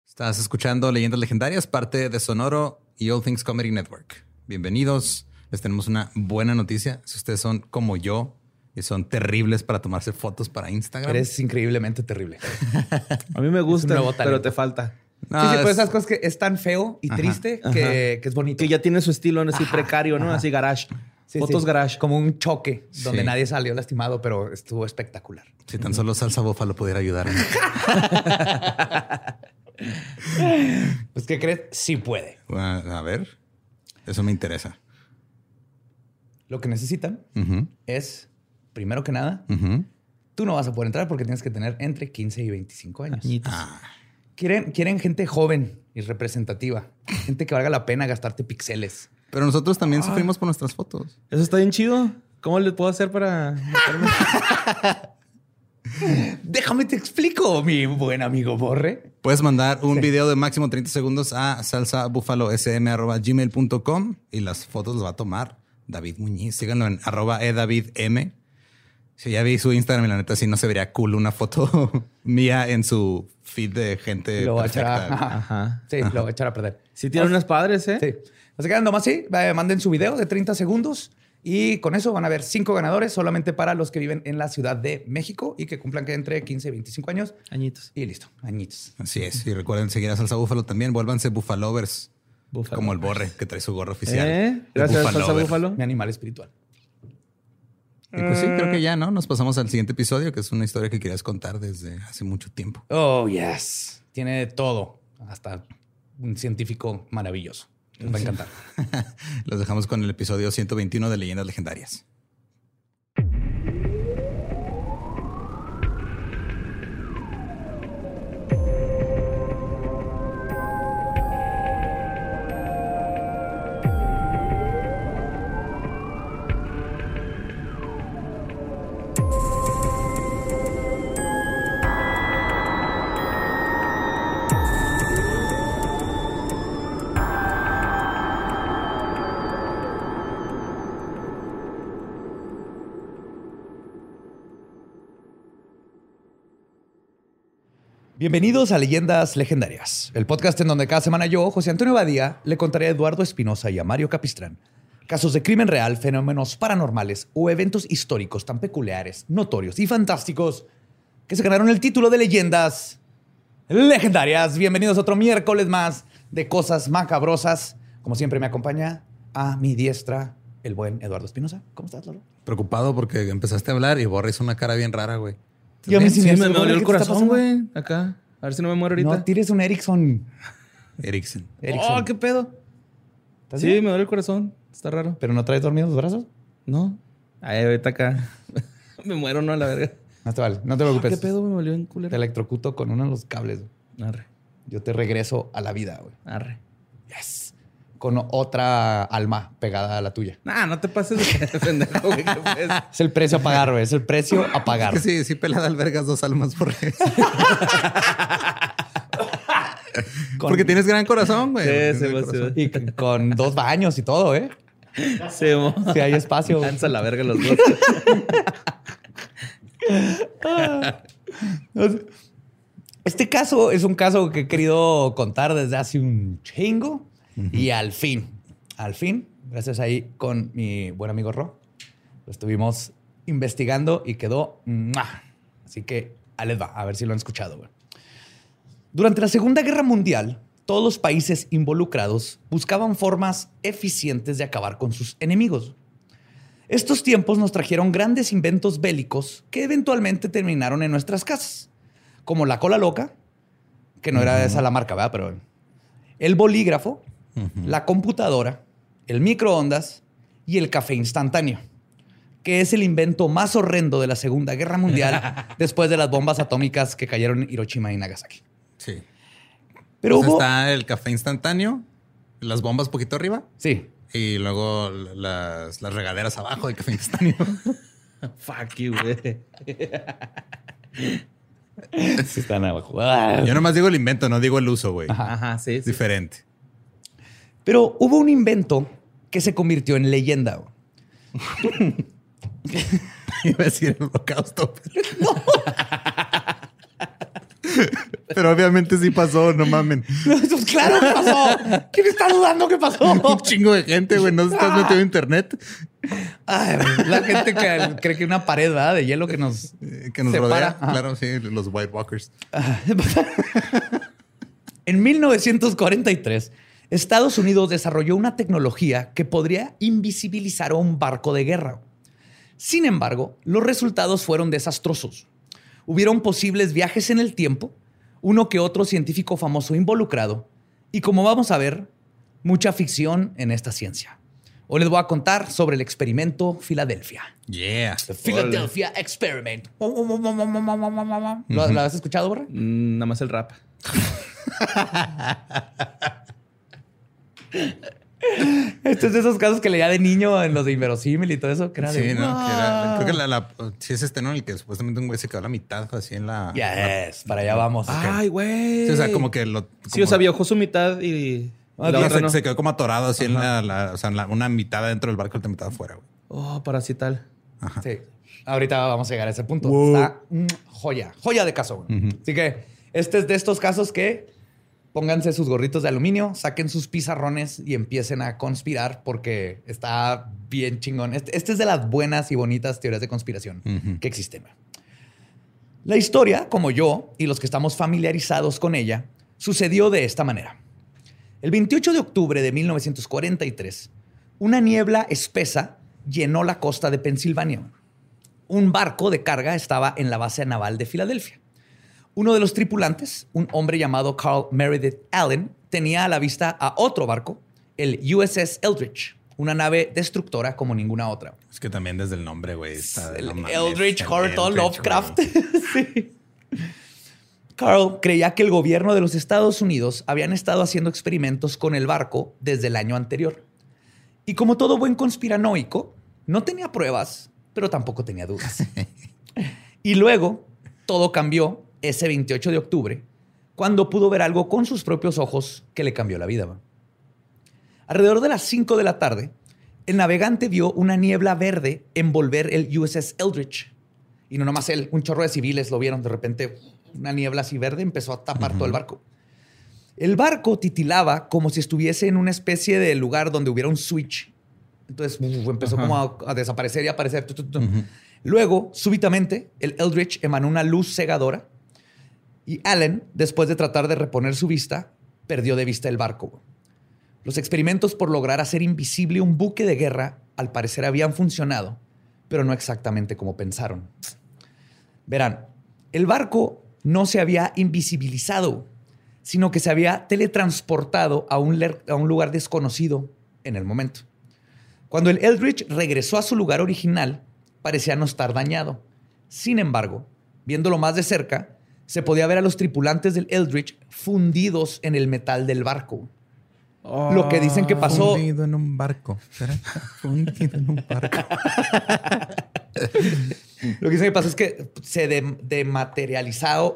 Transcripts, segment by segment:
Estás escuchando Leyendas Legendarias, parte de Sonoro y All Things Comedy Network. Bienvenidos. Les tenemos una buena noticia. Si ustedes son como yo y son terribles para tomarse fotos para Instagram. Eres increíblemente terrible. A mí me gusta, Es un pero te falta. No, sí, pues esas cosas que es tan feo y triste que es bonito. Que ya tiene su estilo, ¿no? Así precario, ¿no? Así garage. Sí, Fotos sí. garage. Como un choque donde Sí. nadie salió lastimado, pero estuvo espectacular. Si tan solo Salsa Búfalo pudiera ayudarme. Pues, ¿qué crees? Sí puede. A ver, eso me interesa. Lo que necesitan Ujú, es, primero que nada, ujú. tú no vas a poder entrar porque tienes que tener entre 15 y 25 años. Añitos. Quieren gente joven y representativa. Gente que valga la pena gastarte píxeles. Pero nosotros también sufrimos por nuestras fotos. Eso está bien chido. ¿Cómo le puedo hacer para meterme? Déjame te explico, mi buen amigo Borre. Puedes mandar un video de máximo 30 segundos a salsabúfalosm@gmail.com y las fotos las va a tomar David Muñiz. Síganlo en @edavidm. Si ya vi su Instagram y la neta sí no se vería cool una foto mía en su feed de gente Lo va a echar perfecta. Ajá. Sí, lo va a echar a perder. Sí tiene unas padres, ¿eh? Sí. Así que nomás sí, manden su video de 30 segundos y con eso van a haber 5 ganadores solamente para los que viven en la Ciudad de México y que cumplan que entre 15 y 25 años. Añitos. Y listo, añitos. Así es. Y recuerden seguir a Salsa Búfalo también. Vuélvanse bufalovers. Búfalo. Como el Borre, que trae su gorro oficial. Gracias, Salsa Bufalover. Búfalo. Mi animal espiritual. Y pues sí, creo que ya, ¿no? Nos pasamos al siguiente episodio, que es una historia que querías contar desde hace mucho tiempo. Oh, yes. Tiene todo. Hasta un científico maravilloso. Les va a encantar. Los dejamos con el episodio 121 de Leyendas Legendarias. Bienvenidos a Leyendas Legendarias, el podcast en donde cada semana yo, José Antonio Badía, le contaré a Eduardo Espinosa y a Mario Capistrán casos de crimen real, fenómenos paranormales o eventos históricos tan peculiares, notorios y fantásticos que se ganaron el título de Leyendas Legendarias. Bienvenidos a otro miércoles más de cosas macabrosas. Como siempre me acompaña a mi diestra el buen Eduardo Espinosa. ¿Cómo estás, Lolo? Preocupado porque empezaste a hablar y Borre hizo una cara bien rara, güey. Y a mí Sí, siniestro, me dolió ¿qué el te está corazón, pasando? güey. Acá. A ver si no me muero ahorita. No tires un Erickson. Eriksen. Oh, qué pedo. ¿Estás Sí, bien? me duele el corazón. Está raro. ¿Pero no traes dormidos los brazos? No. Ay, ahorita acá. Me muero, no, a la verga. No te vale, no te preocupes. ¿Qué pedo? Me volvió en Te culero. electrocuto con uno de los cables. Arre. Yo te regreso a la vida, güey. Arre. Yes. Con otra alma pegada a la tuya. Nah, no te pases de pendejo, güey. ¿Qué pues? Es el precio a pagar, güey. Es el precio a pagar. Es que sí pelada albergas dos almas por Porque tienes gran corazón, güey. Sí, Tienes se gran va, corazón. se Y con 2 baños y todo, ¿eh? Sí, mo. Si hay espacio. Lanza la verga los dos. Este caso es un caso que he querido contar desde hace un chingo. Y al fin, gracias ahí con mi buen amigo Ro, lo estuvimos investigando y quedó... ¡mua! Así que ahí les va, a ver si lo han escuchado, güey. Durante la Segunda Guerra Mundial, todos los países involucrados buscaban formas eficientes de acabar con sus enemigos. Estos tiempos nos trajeron grandes inventos bélicos que eventualmente terminaron en nuestras casas, como la cola loca, que no era esa la marca, ¿verdad? Pero el bolígrafo, la computadora, el microondas y el café instantáneo, que es el invento más horrendo de la Segunda Guerra Mundial después de las bombas atómicas que cayeron en Hiroshima y Nagasaki. Sí. Pero Pues hubo... está el café instantáneo, las bombas poquito arriba Sí. y luego las regaderas abajo del café instantáneo. Fuck you, güey. Sí están abajo. Yo nomás digo el invento, no digo el uso, güey. Ajá, sí, Es sí. diferente. Pero hubo un invento que se convirtió en leyenda. Iba a decir el holocausto. Pero obviamente sí pasó, no mamen. ¡Claro que pasó! ¿Quién está dudando que pasó? Un chingo de gente, güey. No estás metido en internet. Ay, la gente que cree que una pared, ¿verdad? De hielo que nos rodea. separa. Claro, sí, los White Walkers. En 1943, Estados Unidos desarrolló una tecnología que podría invisibilizar a un barco de guerra. Sin embargo, los resultados fueron desastrosos. Hubieron posibles viajes en el tiempo, uno que otro científico famoso involucrado, y como vamos a ver, mucha ficción en esta ciencia. Hoy les voy a contar sobre el experimento Filadelfia. Yeah. The Philadelphia Experiment. ¿Lo has escuchado, Borre? Nada más el rap. Este es de esos casos que leía de niño en los de Inverosímil y todo eso. Que era Sí, de, ¿no? Que era, creo que sí es ¿no? El que supuestamente un güey se quedó a la mitad así en la... Yes, para allá vamos. Ay, güey. Sí, o sea, como que Sí, o sea, viajó su mitad y la otra no. Se quedó como atorado así en o sea, una mitad dentro del barco y otra mitad afuera, güey. Oh, parasital. Ajá. Sí. Ahorita vamos a llegar a ese punto. Wow. Está joya de caso. Güey. Así que este es de estos casos que pónganse sus gorritos de aluminio, saquen sus pizarrones y empiecen a conspirar porque está bien chingón. Este es de las buenas y bonitas teorías de conspiración que existen. La historia, como yo y los que estamos familiarizados con ella, sucedió de esta manera. El 28 de octubre de 1943, una niebla espesa llenó la costa de Pensilvania. Un barco de carga estaba en la base naval de Filadelfia. Uno de los tripulantes, un hombre llamado Carl Meredith Allen, tenía a la vista a otro barco, el USS Eldridge, una nave destructora como ninguna otra. Es que también desde el nombre, güey. El Eldridge, Horton, Lovecraft. Sí. Carl creía que el gobierno de los Estados Unidos habían estado haciendo experimentos con el barco desde el año anterior. Y como todo buen conspiranoico, no tenía pruebas, pero tampoco tenía dudas. Y luego todo cambió ese 28 de octubre, cuando pudo ver algo con sus propios ojos que le cambió la vida. Alrededor de las 5 de la tarde, el navegante vio una niebla verde envolver el USS Eldridge. Y no nomás él, un chorro de civiles lo vieron. De repente, una niebla así verde empezó a tapar todo el barco. El barco titilaba como si estuviese en una especie de lugar donde hubiera un switch. Entonces empezó como a desaparecer y aparecer. Luego, súbitamente, el Eldridge emanó una luz cegadora y Allen, después de tratar de reponer su vista, perdió de vista el barco. Los experimentos por lograr hacer invisible un buque de guerra al parecer habían funcionado, pero no exactamente como pensaron. Verán, el barco no se había invisibilizado, sino que se había teletransportado a un lugar desconocido en el momento. Cuando el Eldridge regresó a su lugar original, parecía no estar dañado. Sin embargo, viéndolo más de cerca, se podía ver a los tripulantes del Eldridge fundidos en el metal del barco. Lo que dicen que pasó... Fundido en un barco. Fundido en un barco. Lo que dicen que pasó es que se desmaterializó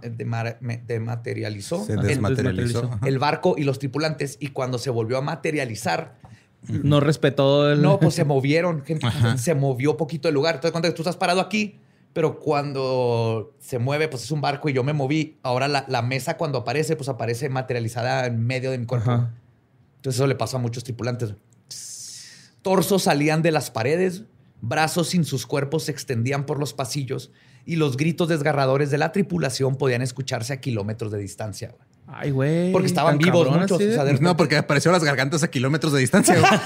el barco y los tripulantes. Y cuando se volvió a materializar... No respetó el... No, pues se movieron. Gente, se movió poquito el lugar. Entonces, cuando tú estás parado aquí, pero cuando se mueve, pues es un barco y yo me moví. Ahora la mesa cuando aparece, pues aparece materializada en medio de mi cuerpo. Entonces eso le pasó a muchos tripulantes. Torsos salían de las paredes, brazos sin sus cuerpos se extendían por los pasillos y los gritos desgarradores de la tripulación podían escucharse a kilómetros de distancia. Ay, güey. Porque estaban vivos cabrón, muchos. ¿sí? O sea, No, porque aparecieron las gargantas a kilómetros de distancia. Güey.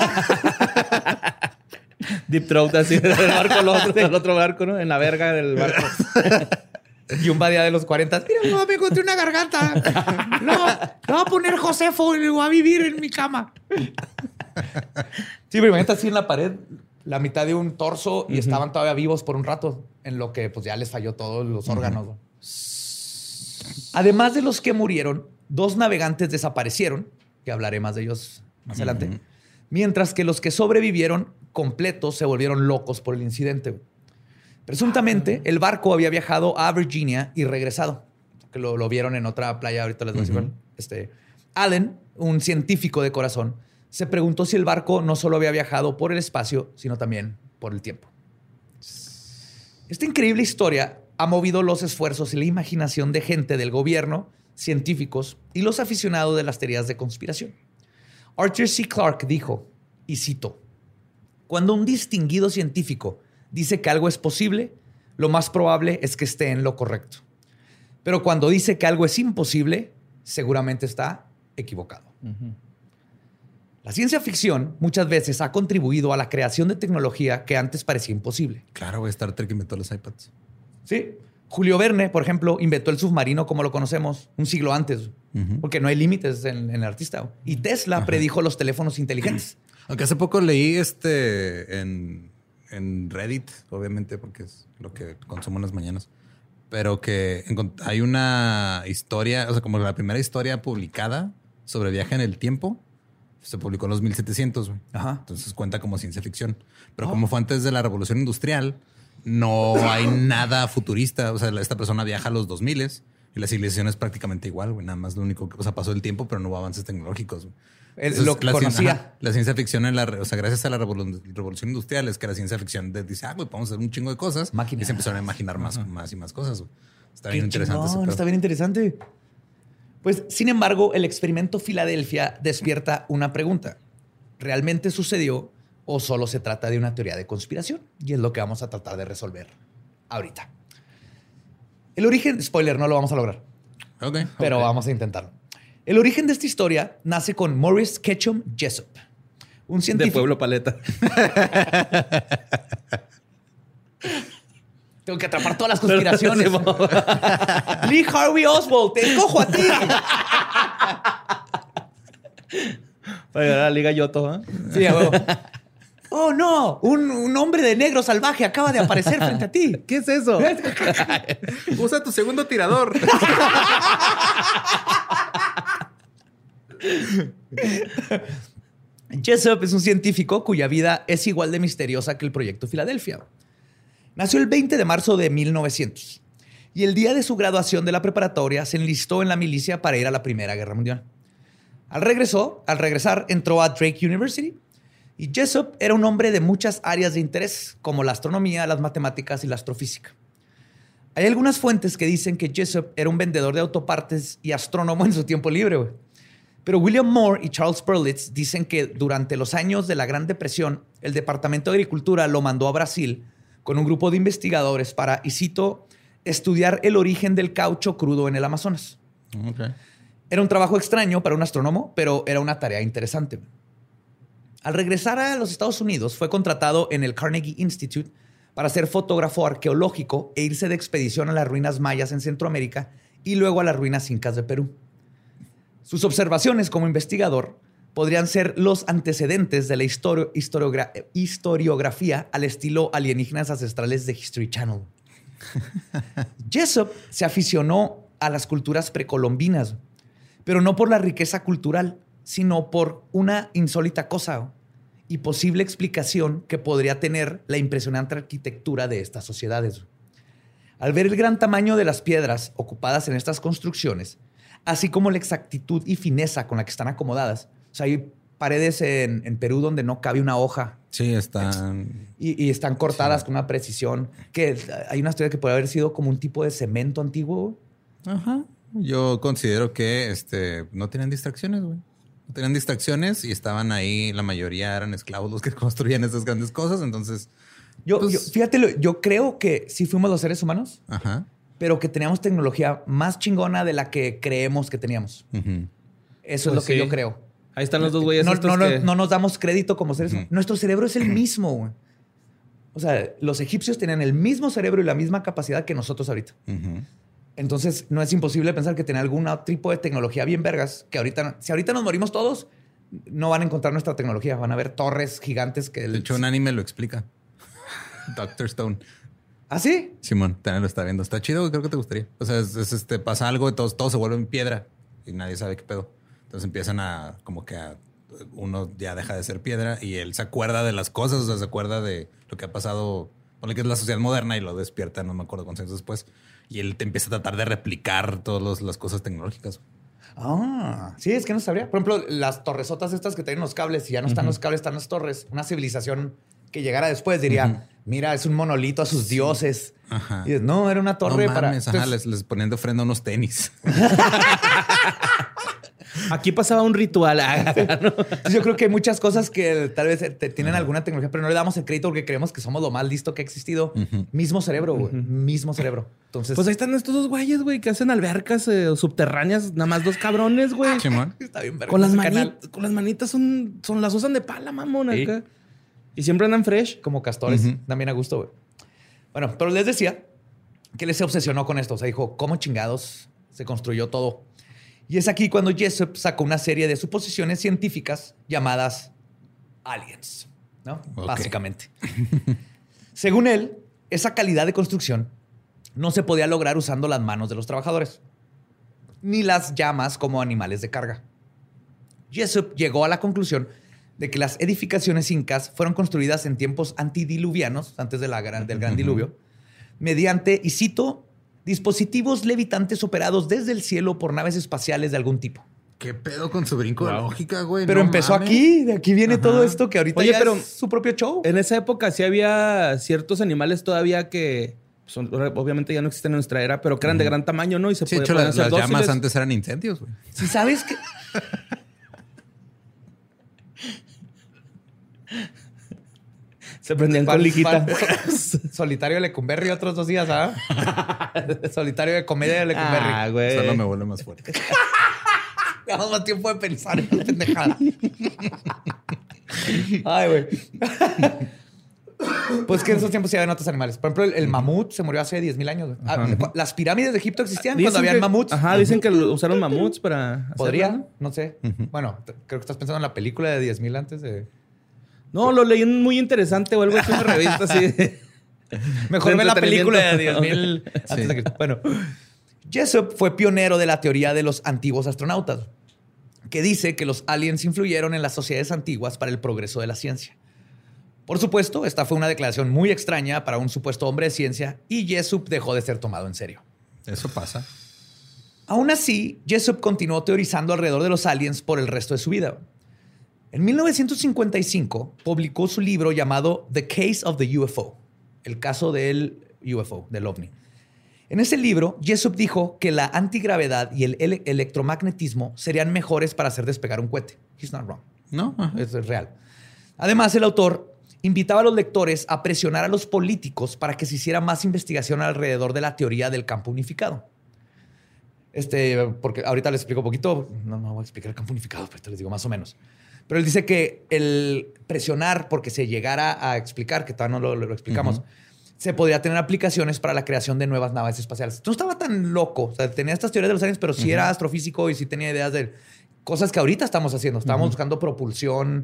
Deep Throat así del barco, el otro barco, ¿no? En la verga del barco. Y un badía de los 40. Mira, no, me encontré una garganta. No, me voy a poner Josefo y voy a vivir en mi cama. Sí, pero imagínate así en la pared, la mitad de un torso y estaban todavía vivos por un rato, en lo que pues ya les falló todos los órganos. Además de los que murieron, 2 navegantes desaparecieron, que hablaré más de ellos más adelante, mientras que los que sobrevivieron completos se volvieron locos por el incidente. Presuntamente, el barco había viajado a Virginia y regresado. Que lo vieron en otra playa, ahorita les voy a decir. Allen, un científico de corazón, se preguntó si el barco no solo había viajado por el espacio, sino también por el tiempo. Esta increíble historia ha movido los esfuerzos y la imaginación de gente del gobierno, científicos y los aficionados de las teorías de conspiración. Arthur C. Clarke dijo, y cito, cuando un distinguido científico dice que algo es posible, lo más probable es que esté en lo correcto. Pero cuando dice que algo es imposible, seguramente está equivocado. La ciencia ficción muchas veces ha contribuido a la creación de tecnología que antes parecía imposible. Claro, güey, Star Trek inventó los iPads. Sí. Julio Verne, por ejemplo, inventó el submarino como lo conocemos un siglo antes, porque no hay límites en el artista. Y Tesla predijo los teléfonos inteligentes. Aunque hace poco leí en Reddit, obviamente, porque es lo que consumo en las mañanas, pero que hay una historia, o sea, como la primera historia publicada sobre viaje en el tiempo, se publicó en los 1700, güey. Ajá. Entonces cuenta como ciencia ficción. Pero como fue antes de la revolución industrial, no hay nada futurista. O sea, esta persona viaja a los 2000 y la civilización es prácticamente igual, güey. Nada más lo único que, o sea, pasó el tiempo, pero no hubo avances tecnológicos, güey. Lo conocía. La ciencia ficción, o sea, gracias a la revolución industrial, es que la ciencia ficción dice, güey, podemos hacer un chingo de cosas. Máquinas. Y se empezaron a imaginar más y más cosas, güey. Está Qué bien interesante. chingón, está bien interesante. Pues, sin embargo, el experimento Filadelfia despierta una pregunta. ¿Realmente sucedió o solo se trata de una teoría de conspiración? Y es lo que vamos a tratar de resolver ahorita. El origen, spoiler, no lo vamos a lograr. Pero vamos a intentarlo. El origen de esta historia nace con Morris Ketchum Jessup, un científico... De Pueblo Paleta. Tengo que atrapar todas las conspiraciones. Lee Harvey Oswald, te escojo a ti. Para llegar a la Liga Yoto, ¿eh? Sí, a huevo. Oh, no. Un hombre de negro salvaje acaba de aparecer frente a ti. ¿Qué es eso? Usa tu segundo tirador. Jessup es un científico cuya vida es igual de misteriosa que el proyecto Filadelfia. Nació el 20 de marzo de 1900 y el día de su graduación de la preparatoria se enlistó en la milicia para ir a la Primera Guerra Mundial. Al regresar, entró a Drake University y Jessup era un hombre de muchas áreas de interés, como la astronomía, las matemáticas y la astrofísica. Hay algunas fuentes que dicen que Jessup era un vendedor de autopartes y astrónomo en su tiempo libre, güey. Pero William Moore y Charles Perlitz dicen que durante los años de la Gran Depresión, el Departamento de Agricultura lo mandó a Brasil con un grupo de investigadores para, y cito, estudiar el origen del caucho crudo en el Amazonas. Okay. Era un trabajo extraño para un astrónomo, pero era una tarea interesante. Al regresar a los Estados Unidos, fue contratado en el Carnegie Institute para ser fotógrafo arqueológico e irse de expedición a las ruinas mayas en Centroamérica y luego a las ruinas incas de Perú. Sus observaciones como investigador podrían ser los antecedentes de la historiografía al estilo alienígenas ancestrales de History Channel. Jessup se aficionó a las culturas precolombinas, pero no por la riqueza cultural, sino por una insólita cosa y posible explicación que podría tener la impresionante arquitectura de estas sociedades. Al ver el gran tamaño de las piedras ocupadas en estas construcciones, así como la exactitud y fineza con la que están acomodadas. O sea, hay paredes en Perú donde no cabe una hoja. Sí, están... Y están cortadas con una precisión. Que hay una historia que puede haber sido como un tipo de cemento antiguo. Ajá. Yo considero que no tenían distracciones, güey. No tenían distracciones y estaban ahí, la mayoría eran esclavos los que construían esas grandes cosas. Entonces, fíjate, yo creo que sí fuimos los seres humanos. Ajá. Pero que teníamos tecnología más chingona de la que creemos que teníamos. Eso es lo que yo creo. Ahí están los dos güeyes. No nos damos crédito como seres humanos. Nuestro cerebro es el mismo, güey. O sea, los egipcios tenían el mismo cerebro y la misma capacidad que nosotros ahorita. Entonces, no es imposible pensar que tener algún tipo de tecnología bien vergas, que ahorita, si ahorita nos morimos todos, no van a encontrar nuestra tecnología. Van a ver torres gigantes que... De hecho, un anime lo explica. Doctor Stone. ¿Ah, sí? Simón, también lo está viendo. Está chido, creo que te gustaría. O sea, pasa algo y todo se vuelve en piedra y nadie sabe qué pedo. Entonces empiezan uno ya deja de ser piedra y él se acuerda de las cosas, o sea, se acuerda de lo que ha pasado, ponle que es la sociedad moderna y lo despierta, no me acuerdo cuántos años después. Y él te empieza a tratar de replicar todas las cosas tecnológicas. Ah, sí, es que no sabría. Por ejemplo, las torresotas estas que tienen los cables y ya no están los cables, están las torres. Una civilización que llegara después diría, mira, es un monolito a sus dioses. Ajá. Y dices, no, era una torre No para... mames, ajá, les ponían de ofrenda unos tenis. Aquí pasaba un ritual. ¿No? Yo creo que hay muchas cosas que tal vez tienen alguna tecnología, pero no le damos el crédito porque creemos que somos lo más listo que ha existido. Mismo cerebro, güey. Mismo cerebro. Entonces, Pues ahí están estos dos güeyes, güey, que hacen albercas subterráneas, nada más dos cabrones, güey. Simón. está bien verga Con las ese manitas, canal. con las manitas son las usan de pala, mamón, Sí. acá. Y siempre andan fresh. Como castores. También a gusto, güey. Bueno, pero les decía que él se obsesionó con esto. O sea, dijo, ¿cómo chingados se construyó todo? Y es aquí cuando Jessup sacó una serie de suposiciones científicas llamadas aliens, ¿no? Ok. Básicamente. Según él, esa calidad de construcción no se podía lograr usando las manos de los trabajadores, ni las llamas como animales de carga. Jessup llegó a la conclusión de que las edificaciones incas fueron construidas en tiempos antidiluvianos, antes del gran diluvio, mediante, y cito, dispositivos levitantes operados desde el cielo por naves espaciales de algún tipo. ¿Qué pedo con su brinco de lógica, güey? Pero No empezó mames. aquí, de aquí viene todo esto que ahorita Oye, ya pero es su propio show. En esa época sí había ciertos animales todavía que obviamente ya no existen en nuestra era, pero que eran de gran tamaño, ¿no? Y se Sí, de hecho, podían las hacer llamas dóciles. antes eran incendios, güey. Si sabes que... Se prendían con liquita. Solitario de Lecumberri otros 2 días, ¿ah? Solitario de comedia de Lecumberri. Ah, güey. Solo me vuelve más fuerte. Tenemos más tiempo de pensar en la pendejada. Ay, güey. Pues que en esos tiempos sí habían otros animales. Por ejemplo, el mamut se murió hace 10,000 años. Güey. Las pirámides de Egipto existían Dicen cuando habían que- mamuts. Ajá, dicen que usaron mamuts para hacerlo, Podría, ¿no? no sé. Bueno, creo que estás pensando en la película de 10,000 antes de... No, lo leí en muy interesante o algo así en una revista así. Mejor De ve la película de entretenimiento. 10,000 antes de Cristo. Bueno, Jessup fue pionero de la teoría de los antiguos astronautas, que dice que los aliens influyeron en las sociedades antiguas para el progreso de la ciencia. Por supuesto, esta fue una declaración muy extraña para un supuesto hombre de ciencia y Jessup dejó de ser tomado en serio. Eso pasa. Aún así, Jessup continuó teorizando alrededor de los aliens por el resto de su vida. En 1955 publicó su libro llamado The Case of the UFO, el caso del UFO, del OVNI. En ese libro, Jessup dijo que la antigravedad y el electromagnetismo serían mejores para hacer despegar un cohete. He's not wrong. ¿No? Ajá. Eso es real. Además, el autor invitaba a los lectores a presionar a los políticos para que se hiciera más investigación alrededor de la teoría del campo unificado. Porque ahorita les explico un poquito. No voy a explicar el campo unificado, pero te les digo más o menos. Pero él dice que el presionar porque se llegara a explicar, que todavía no lo explicamos, se podría tener aplicaciones para la creación de nuevas naves espaciales. No estaba tan loco. O sea, tenía estas teorías de los aliens, pero sí era astrofísico y sí tenía ideas de cosas que ahorita estamos haciendo. Estábamos buscando propulsión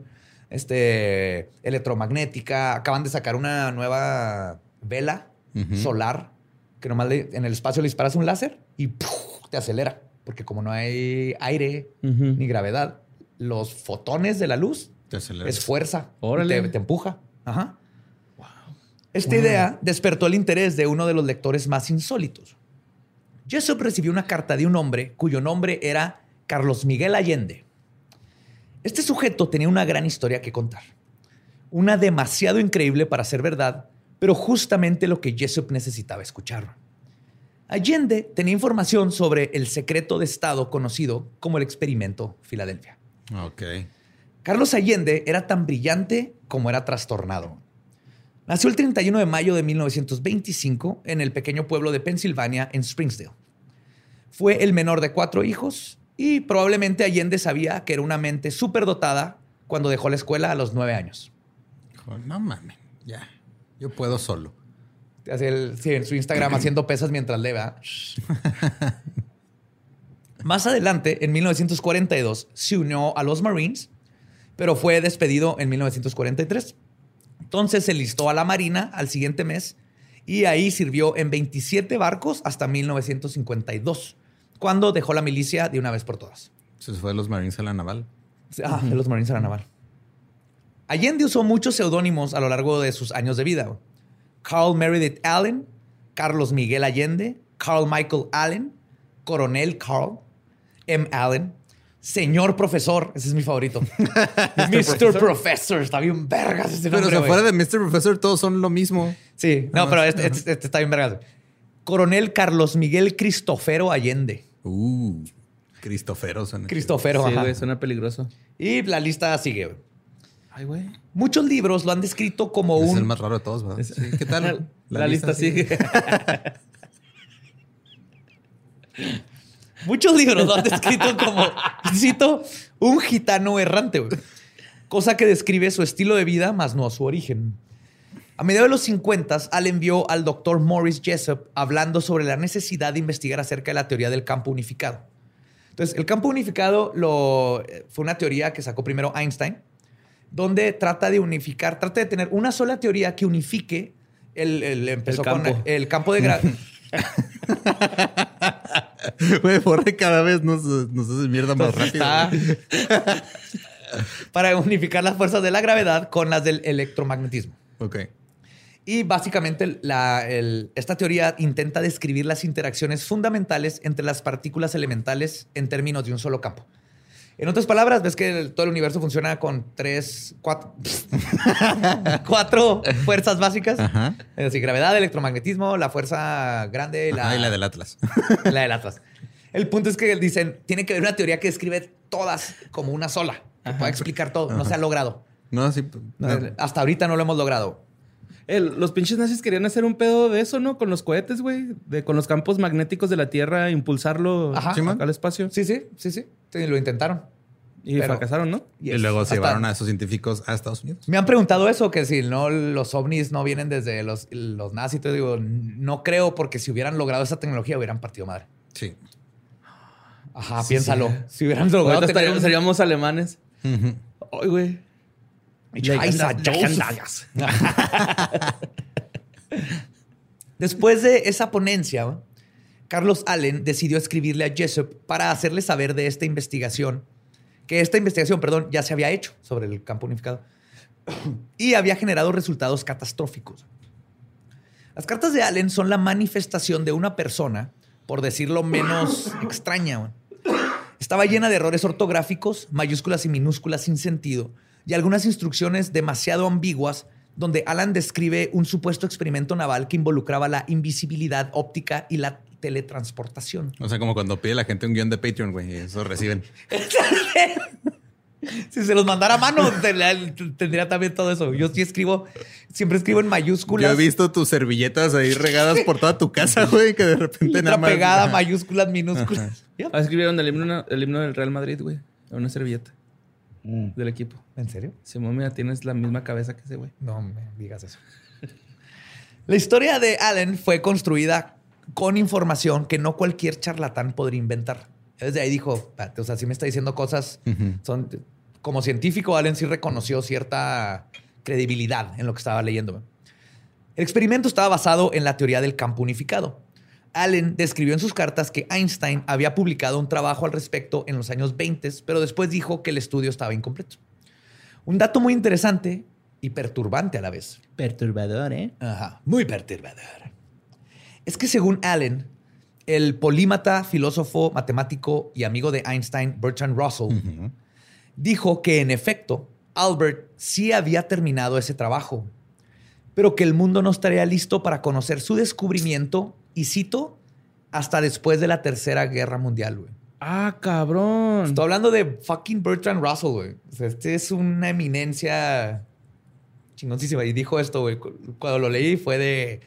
electromagnética. Acaban de sacar una nueva vela solar que nomás en el espacio le disparas un láser y ¡puf! Te acelera. Porque como no hay aire ni gravedad, los fotones de la luz Te aceleras. es fuerza. Órale. Te empuja. Ajá. Esta idea despertó el interés de uno de los lectores más insólitos. Jessup recibió una carta de un hombre cuyo nombre era Carlos Miguel Allende. Este sujeto tenía una gran historia que contar. Una demasiado increíble para ser verdad, pero justamente lo que Jessup necesitaba escuchar. Allende tenía información sobre el secreto de Estado conocido como el Experimento Filadelfia. Ok. Carlos Allende era tan brillante como era trastornado. Nació el 31 de mayo de 1925 en el pequeño pueblo de Pensilvania, en Springdale. Fue el menor de 4 hijos y probablemente Allende sabía que era una mente superdotada cuando dejó la escuela a los 9 años. Dijo, no mames, ya. Yo puedo solo. En su Instagram haciendo pesas mientras lee, ¿verdad? Más adelante, en 1942, se unió a los Marines, pero fue despedido en 1943. Entonces se listó a la Marina al siguiente mes y ahí sirvió en 27 barcos hasta 1952, cuando dejó la milicia de una vez por todas. Se fue de los Marines a la naval. De los Marines a la naval. Allende usó muchos seudónimos a lo largo de sus años de vida. Carl Meredith Allen, Carlos Miguel Allende, Carl Michael Allen, Coronel Carl, M. Allen. Señor profesor, ese es mi favorito. Mr. Professor, está bien vergas ese Pero nombre, si fuera de Mr. Professor, todos son lo mismo. Sí, no, pero este está bien vergas. Coronel Carlos Miguel Cristofero Allende. Cristofero suena. Cristofero, Sí, ajá. güey, suena peligroso. Y la lista sigue, güey. Ay, güey. Muchos libros lo han descrito como Es un... el más raro de todos, ¿verdad? Sí, ¿qué tal? La lista sigue. Muchos libros lo han descrito como, cito, un gitano errante, güey. Cosa que describe su estilo de vida, más no su origen. A mediados de los 50, Allen vio al doctor Morris Jessup hablando sobre la necesidad de investigar acerca de la teoría del campo unificado. Entonces, el campo unificado fue una teoría que sacó primero Einstein, donde trata de tener una sola teoría que unifique empezó El campo. con el campo de gravedad. Güey, Borre cada vez nos hace mierda más rápido. Para unificar las fuerzas de la gravedad con las del electromagnetismo. Ok. Y básicamente esta teoría intenta describir las interacciones fundamentales entre las partículas elementales en términos de un solo campo. En otras palabras, ves que todo el universo funciona con cuatro fuerzas básicas. Ajá. Es decir, gravedad, electromagnetismo, la fuerza grande Y la del Atlas. la del Atlas. El punto es que dicen, tiene que haber una teoría que describe todas como una sola, que pueda explicar todo. No se ha logrado. No, sí. No. Hasta ahorita no lo hemos logrado. Los pinches nazis querían hacer un pedo de eso, ¿no? Con los cohetes, güey. Con los campos magnéticos de la Tierra, impulsarlo Ajá. acá al espacio. Sí. Lo intentaron. Y fracasaron, ¿no? Y luego se llevaron a esos científicos a Estados Unidos. Me han preguntado eso, que si no los ovnis no vienen desde los nazis. Te digo, no creo, porque si hubieran logrado esa tecnología hubieran partido madre. Sí. Ajá, piénsalo. Si hubieran logrado Ahorita tener seríamos alemanes. Ay, güey. Después de esa ponencia, Carlos Allen decidió escribirle a Jessup para hacerle saber de esta investigación, ya se había hecho sobre el campo unificado y había generado resultados catastróficos. Las cartas de Allen son la manifestación de una persona, por decirlo menos extraña. Estaba llena de errores ortográficos, mayúsculas y minúsculas sin sentido y algunas instrucciones demasiado ambiguas donde Alan describe un supuesto experimento naval que involucraba la invisibilidad óptica y la teletransportación. O sea, como cuando pide la gente un guión de Patreon, güey, y eso reciben. Si se los mandara a mano, tendría también todo eso. Yo sí siempre escribo en mayúsculas. Yo he visto tus servilletas ahí regadas por toda tu casa, güey, que de repente letra nada más... pegada, mayúsculas, minúsculas. Ah, escribieron el himno del Real Madrid, güey. En una servilleta del equipo. ¿En serio? Simón, mira, tienes la misma cabeza que ese güey. No me digas eso. La historia de Allen fue construida con información que no cualquier charlatán podría inventar. Desde ahí dijo, espérate, o sea, si me está diciendo cosas, como científico, Allen sí reconoció cierta credibilidad en lo que estaba leyendo. El experimento estaba basado en la teoría del campo unificado. Allen describió en sus cartas que Einstein había publicado un trabajo al respecto en los años 20, pero después dijo que el estudio estaba incompleto. Un dato muy interesante y perturbante a la vez. Perturbador, ¿eh? Ajá, muy perturbador. Es que según Allen, el polímata, filósofo, matemático y amigo de Einstein, Bertrand Russell, dijo que en efecto, Albert sí había terminado ese trabajo, pero que el mundo no estaría listo para conocer su descubrimiento, y cito, hasta después de la Tercera Guerra Mundial, güey. Ah, cabrón. Estoy hablando de fucking Bertrand Russell, güey. O sea, este es una eminencia chingoncísima. Y dijo esto, güey. Cuando lo leí fue de...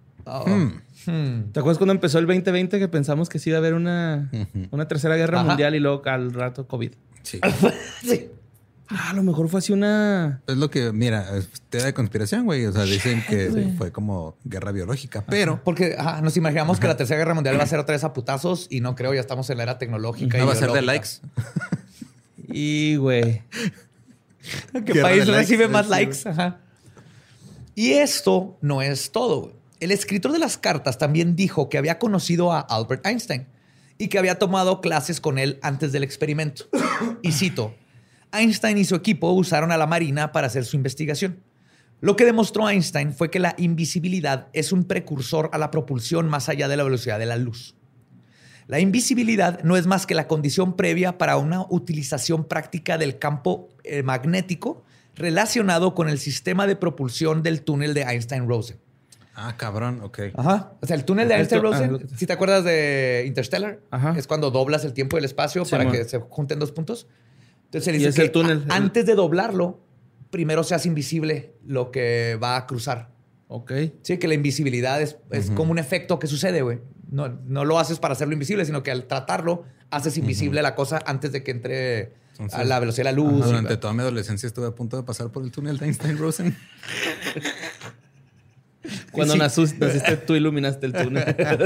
¿Te acuerdas cuando empezó el 2020 que pensamos que sí iba a haber una tercera guerra mundial y luego al rato COVID? Sí. Sí. Ah, a lo mejor fue así una... Es lo que, mira, es teoría de conspiración, güey. O sea, dicen que fue como guerra biológica, pero... Porque nos imaginamos que la Tercera Guerra Mundial va a ser otra vez a putazos y no creo, ya estamos en la era tecnológica. No y va a ser de biológica. likes. Y, güey. ¿Qué Guerra país de recibe likes, más sí, likes? Ajá. Y esto no es todo, güey. El escritor de las cartas también dijo que había conocido a Albert Einstein y que había tomado clases con él antes del experimento. Y cito, Einstein y su equipo usaron a la Marina para hacer su investigación. Lo que demostró Einstein fue que la invisibilidad es un precursor a la propulsión más allá de la velocidad de la luz. La invisibilidad no es más que la condición previa para una utilización práctica del campo magnético relacionado con el sistema de propulsión del túnel de Einstein-Rosen. Ah, cabrón, ok. Ajá. O sea, el túnel de Einstein-Rosen, si te acuerdas de Interstellar, Ajá. es cuando doblas el tiempo y el espacio Sí, para que se junten dos puntos. Entonces se Y dice es que el túnel. antes de doblarlo, primero se hace invisible lo que va a cruzar. Ok. Sí, que la invisibilidad es como un efecto que sucede, güey. No lo haces para hacerlo invisible, sino que al tratarlo haces invisible la cosa antes de que entre a la velocidad de la luz. Durante toda mi adolescencia estuve a punto de pasar por el túnel de Einstein-Rosen. Cuando Sí. naciste, tú iluminaste el túnel.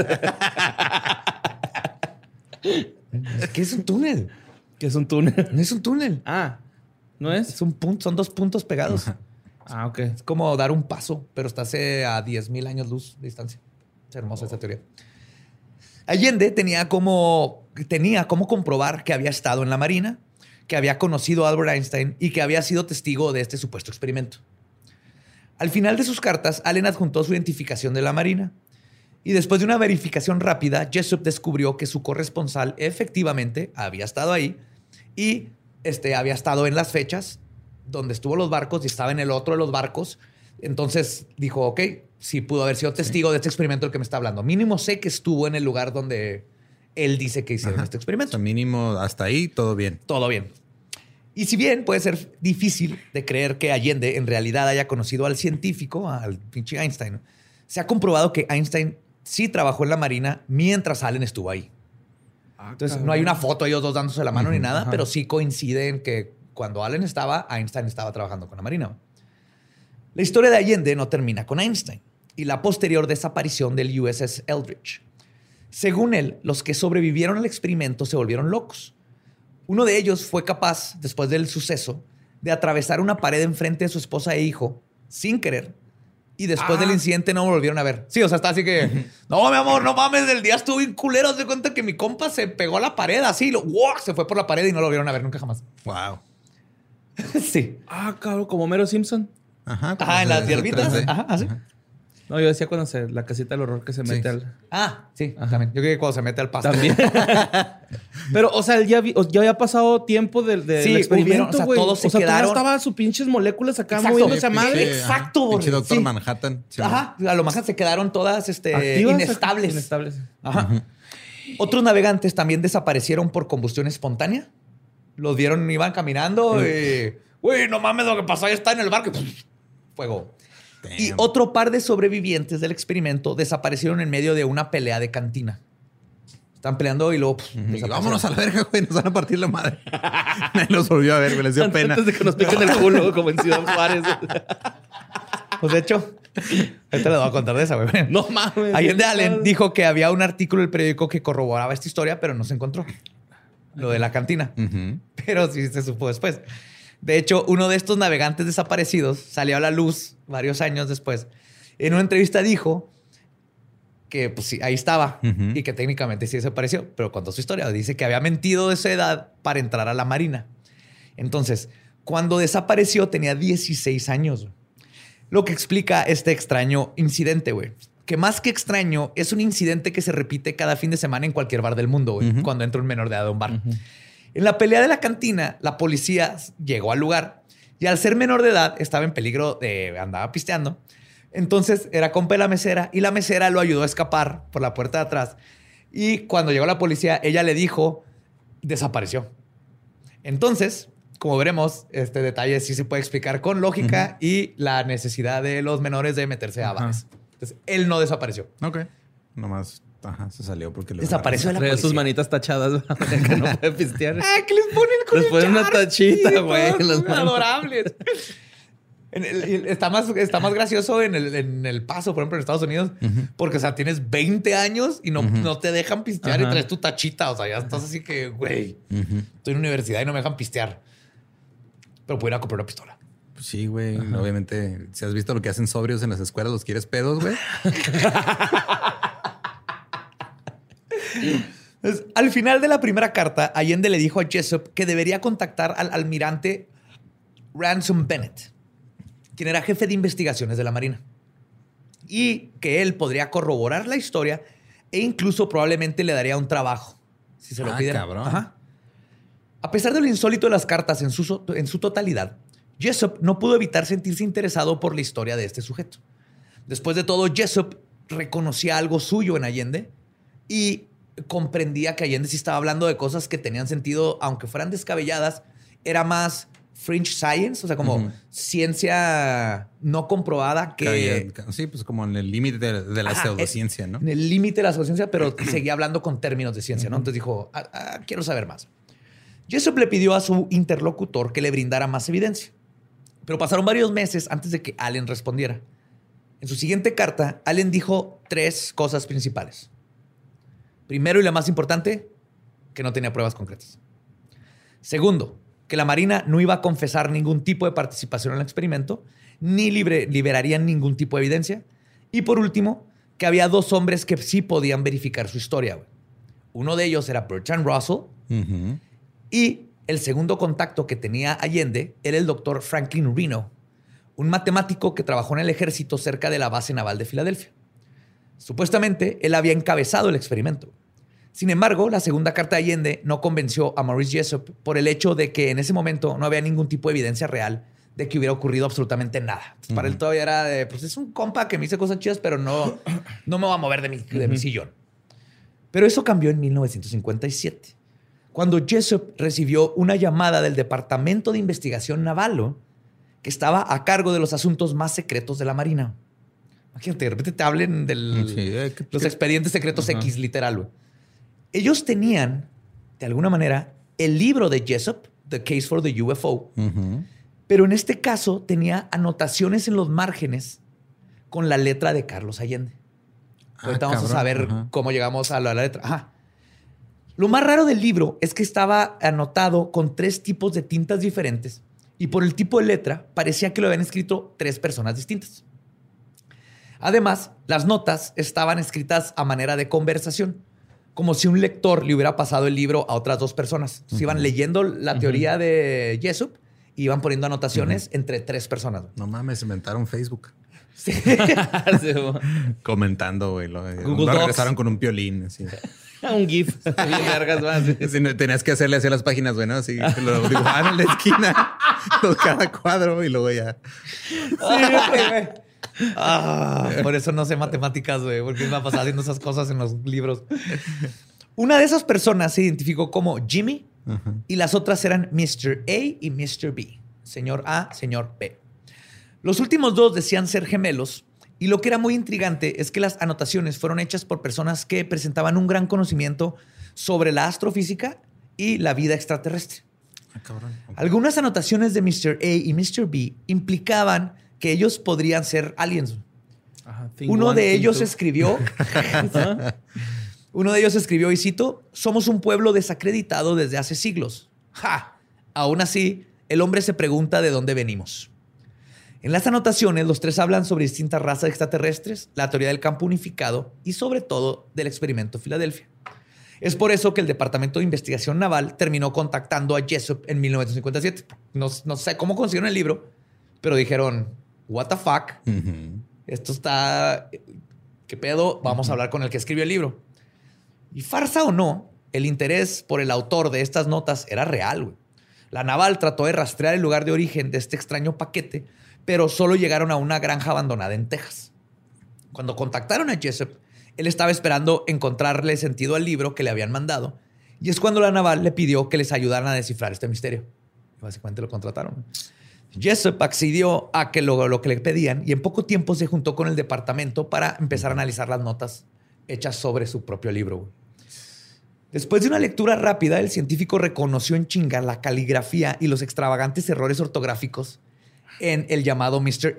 ¿Qué es un túnel? ¿Qué es un túnel? No es un túnel. Ah, ¿no es? Es un punto, son dos puntos pegados. Ah, ok. Es como dar un paso, pero estás a 10,000 años luz de distancia. Es hermosa esa teoría. Allende tenía como comprobar que había estado en la Marina, que había conocido a Albert Einstein y que había sido testigo de este supuesto experimento. Al final de sus cartas, Allen adjuntó su identificación de la Marina. Y después de una verificación rápida, Jessup descubrió que su corresponsal efectivamente había estado ahí y había estado en las fechas donde estuvo los barcos y estaba en el otro de los barcos. Entonces dijo, ok, sí pudo haber sido testigo de este experimento del que me está hablando. Mínimo sé que estuvo en el lugar donde él dice que hicieron este O experimento. sea, mínimo hasta ahí, todo bien. Todo bien. Y si bien puede ser difícil de creer que Allende en realidad haya conocido al científico, al pinche Einstein, se ha comprobado que Einstein sí trabajó en la Marina mientras Allen estuvo ahí. Entonces, no hay una foto de ellos dos dándose la mano ni nada, pero sí coincide en que cuando Allen estaba, Einstein estaba trabajando con la Marina. La historia de Allende no termina con Einstein y la posterior desaparición del USS Eldridge. Según él, los que sobrevivieron al experimento se volvieron locos. Uno de ellos fue capaz, después del suceso, de atravesar una pared enfrente de su esposa e hijo sin querer. Y después del incidente no me volvieron a ver. Sí, o sea, está así que... No, mi amor, no mames, el día estuvo bien culero. Se cuenta que mi compa se pegó a la pared así. Se fue por la pared y no lo volvieron a ver nunca jamás. Wow. Sí. Ah, cabrón, como Homero Simpson. Ajá. Ajá, en las hierbitas. 3D. Ajá, así. No, yo decía cuando la casita del horror que se mete Sí. al... Ah, sí, también. Yo creo que cuando se mete al pasto. También. Pero, o sea, él ya había pasado tiempo del Sí, experimento, o sea, güey. todos se todavía quedaron- estaban sus pinches moléculas acá Exacto. moviéndose a Sí, madre. pinche- Exacto, Pinche güey. Doctor Sí. Manhattan. Sí, Ajá, a lo mejor se quedaron todas Activas, inestables. Inestables. Ajá. Otros navegantes también desaparecieron por combustión espontánea. Los vieron, iban caminando y... Güey, no mames, lo que pasó ahí está en el barco. Y, ¡puf! Fuego. Damn. Y otro par de sobrevivientes del experimento desaparecieron en medio de una pelea de cantina. Están peleando y luego... Y desaparecieron. vámonos a la verga, güey. Nos van a partir la madre. Nadie los volvió a ver, güey. Les dio pena. Antes de que nos piquen el culo, como en Ciudad Juárez. Pues de hecho, ahorita les voy a contar de esa, güey. No mames. Allende Allen dijo que había un artículo del periódico que corroboraba esta historia, pero no se encontró. Lo de la cantina. Ujú. Pero sí se supo después. De hecho, uno de estos navegantes desaparecidos salió a la luz varios años después. En una entrevista dijo que pues sí, ahí estaba y que técnicamente sí desapareció, pero contó su historia. Dice que había mentido de su edad para entrar a la Marina. Entonces, cuando desapareció tenía 16 años. Lo que explica este extraño incidente, güey. Que más que extraño, es un incidente que se repite cada fin de semana en cualquier bar del mundo, güey, cuando entra un menor de edad a un bar. En la pelea de la cantina, la policía llegó al lugar y al ser menor de edad estaba en peligro de... andaba pisteando. Entonces era compa de la mesera y la mesera lo ayudó a escapar por la puerta de atrás. Y cuando llegó la policía, ella le dijo, desapareció. Entonces, como veremos, este detalle sí se puede explicar con lógica y la necesidad de los menores de meterse a bares. Entonces, él no desapareció. Ok. Nomás, se salió porque le Desapareció de la Traía sus policía. manitas tachadas que no puede pistear. ¡Ah, que les ponen con Les el ponen una char, tachita, sí, güey, en todos las son manos. adorables. Está más gracioso en el Paso, por ejemplo, en Estados Unidos, porque, o sea, tienes 20 años y no te dejan pistear y traes tu tachita. O sea, ya estás así que, güey, estoy en universidad y no me dejan pistear. Pero puedo ir a comprar una pistola. Pues sí, güey. Obviamente, si has visto lo que hacen sobrios en las escuelas, los quieres pedos, güey. Entonces, al final de la primera carta, Allende le dijo a Jessup que debería contactar al almirante Ransom Bennett, quien era jefe de investigaciones de la Marina, y que él podría corroborar la historia e incluso probablemente le daría un trabajo si se lo pidiera. Cabrón. Ajá. A pesar de lo insólito de las cartas en su totalidad, Jessup no pudo evitar sentirse interesado por la historia de este sujeto. Después de todo, Jessup reconocía algo suyo en Allende y comprendía que Allende sí estaba hablando de cosas que tenían sentido, aunque fueran descabelladas. Era más fringe science, o sea, como ciencia no comprobada que... Sí, pues como en el límite de la pseudociencia, ¿no? En el límite de la pseudociencia, pero seguía hablando con términos de ciencia, ¿no? Entonces dijo, quiero saber más. Jessup le pidió a su interlocutor que le brindara más evidencia. Pero pasaron varios meses antes de que Allen respondiera. En su siguiente carta, Allen dijo 3 cosas principales. Primero y la más importante, que no tenía pruebas concretas. Segundo, que la Marina no iba a confesar ningún tipo de participación en el experimento, ni liberarían ningún tipo de evidencia. Y por último, que había 2 hombres que sí podían verificar su historia. Uno de ellos era Bertrand Russell y el segundo contacto que tenía Allende era el doctor Franklin Reno, un matemático que trabajó en el ejército cerca de la base naval de Filadelfia. Supuestamente, él había encabezado el experimento. Sin embargo, la segunda carta de Allende no convenció a Maurice Jessup por el hecho de que en ese momento no había ningún tipo de evidencia real de que hubiera ocurrido absolutamente nada. Para él todavía era de, pues es un compa que me dice cosas chidas, pero no me va a mover de mi sillón. Pero eso cambió en 1957, cuando Jessup recibió una llamada del Departamento de Investigación Naval, que estaba a cargo de los asuntos más secretos de la Marina. Imagínate, de repente te hablen de los expedientes secretos X, literal, güey. Ellos tenían, de alguna manera, el libro de Jessup, The Case for the UFO, pero en este caso tenía anotaciones en los márgenes con la letra de Carlos Allende. Ahorita vamos a saber cómo llegamos a la letra. Ajá. Lo más raro del libro es que estaba anotado con 3 tipos de tintas diferentes y por el tipo de letra parecía que lo habían escrito 3 personas distintas. Además, las notas estaban escritas a manera de conversación, como si un lector le hubiera pasado el libro a otras 2 personas. Entonces, iban leyendo la teoría de Jessup y iban poniendo anotaciones entre 3 personas. No mames, inventaron Facebook. Sí. Comentando, güey. Lo Docs. regresaron con un violín, así. Un GIF. Bien vergas más. Sí, tenías que hacerle así a las páginas, güey, ¿no? Así lo dibujaban en la esquina, cada cuadro y luego ya. Sí, güey. Por eso no sé matemáticas, güey, porque me ha pasado haciendo esas cosas en los libros. Una de esas personas se identificó como Jimmy y las otras eran Mr. A y Mr. B. Señor A, señor B. Los últimos 2 decían ser gemelos y lo que era muy intrigante es que las anotaciones fueron hechas por personas que presentaban un gran conocimiento sobre la astrofísica y la vida extraterrestre. Cabrón. Algunas anotaciones de Mr. A y Mr. B implicaban que ellos podrían ser aliens. Uno de ellos escribió, y cito, somos un pueblo desacreditado desde hace siglos. ¡Ja! Aún así, el hombre se pregunta de dónde venimos. En las anotaciones, los 3 hablan sobre distintas razas extraterrestres, la teoría del campo unificado y sobre todo del experimento Filadelfia. Es por eso que el Departamento de Investigación Naval terminó contactando a Jessup en 1957. No sé cómo consiguieron el libro, pero dijeron, what the fuck, esto está... ¿Qué pedo? Vamos a hablar con el que escribió el libro. Y farsa o no, el interés por el autor de estas notas era real, güey. La Naval trató de rastrear el lugar de origen de este extraño paquete, pero solo llegaron a una granja abandonada en Texas. Cuando contactaron a Jessup, él estaba esperando encontrarle sentido al libro que le habían mandado, y es cuando la Naval le pidió que les ayudaran a descifrar este misterio. Y básicamente lo contrataron. Jessup accedió a que lo que le pedían y en poco tiempo se juntó con el departamento para empezar a analizar las notas hechas sobre su propio libro. Después de una lectura rápida, el científico reconoció en chinga la caligrafía y los extravagantes errores ortográficos en el llamado Mr.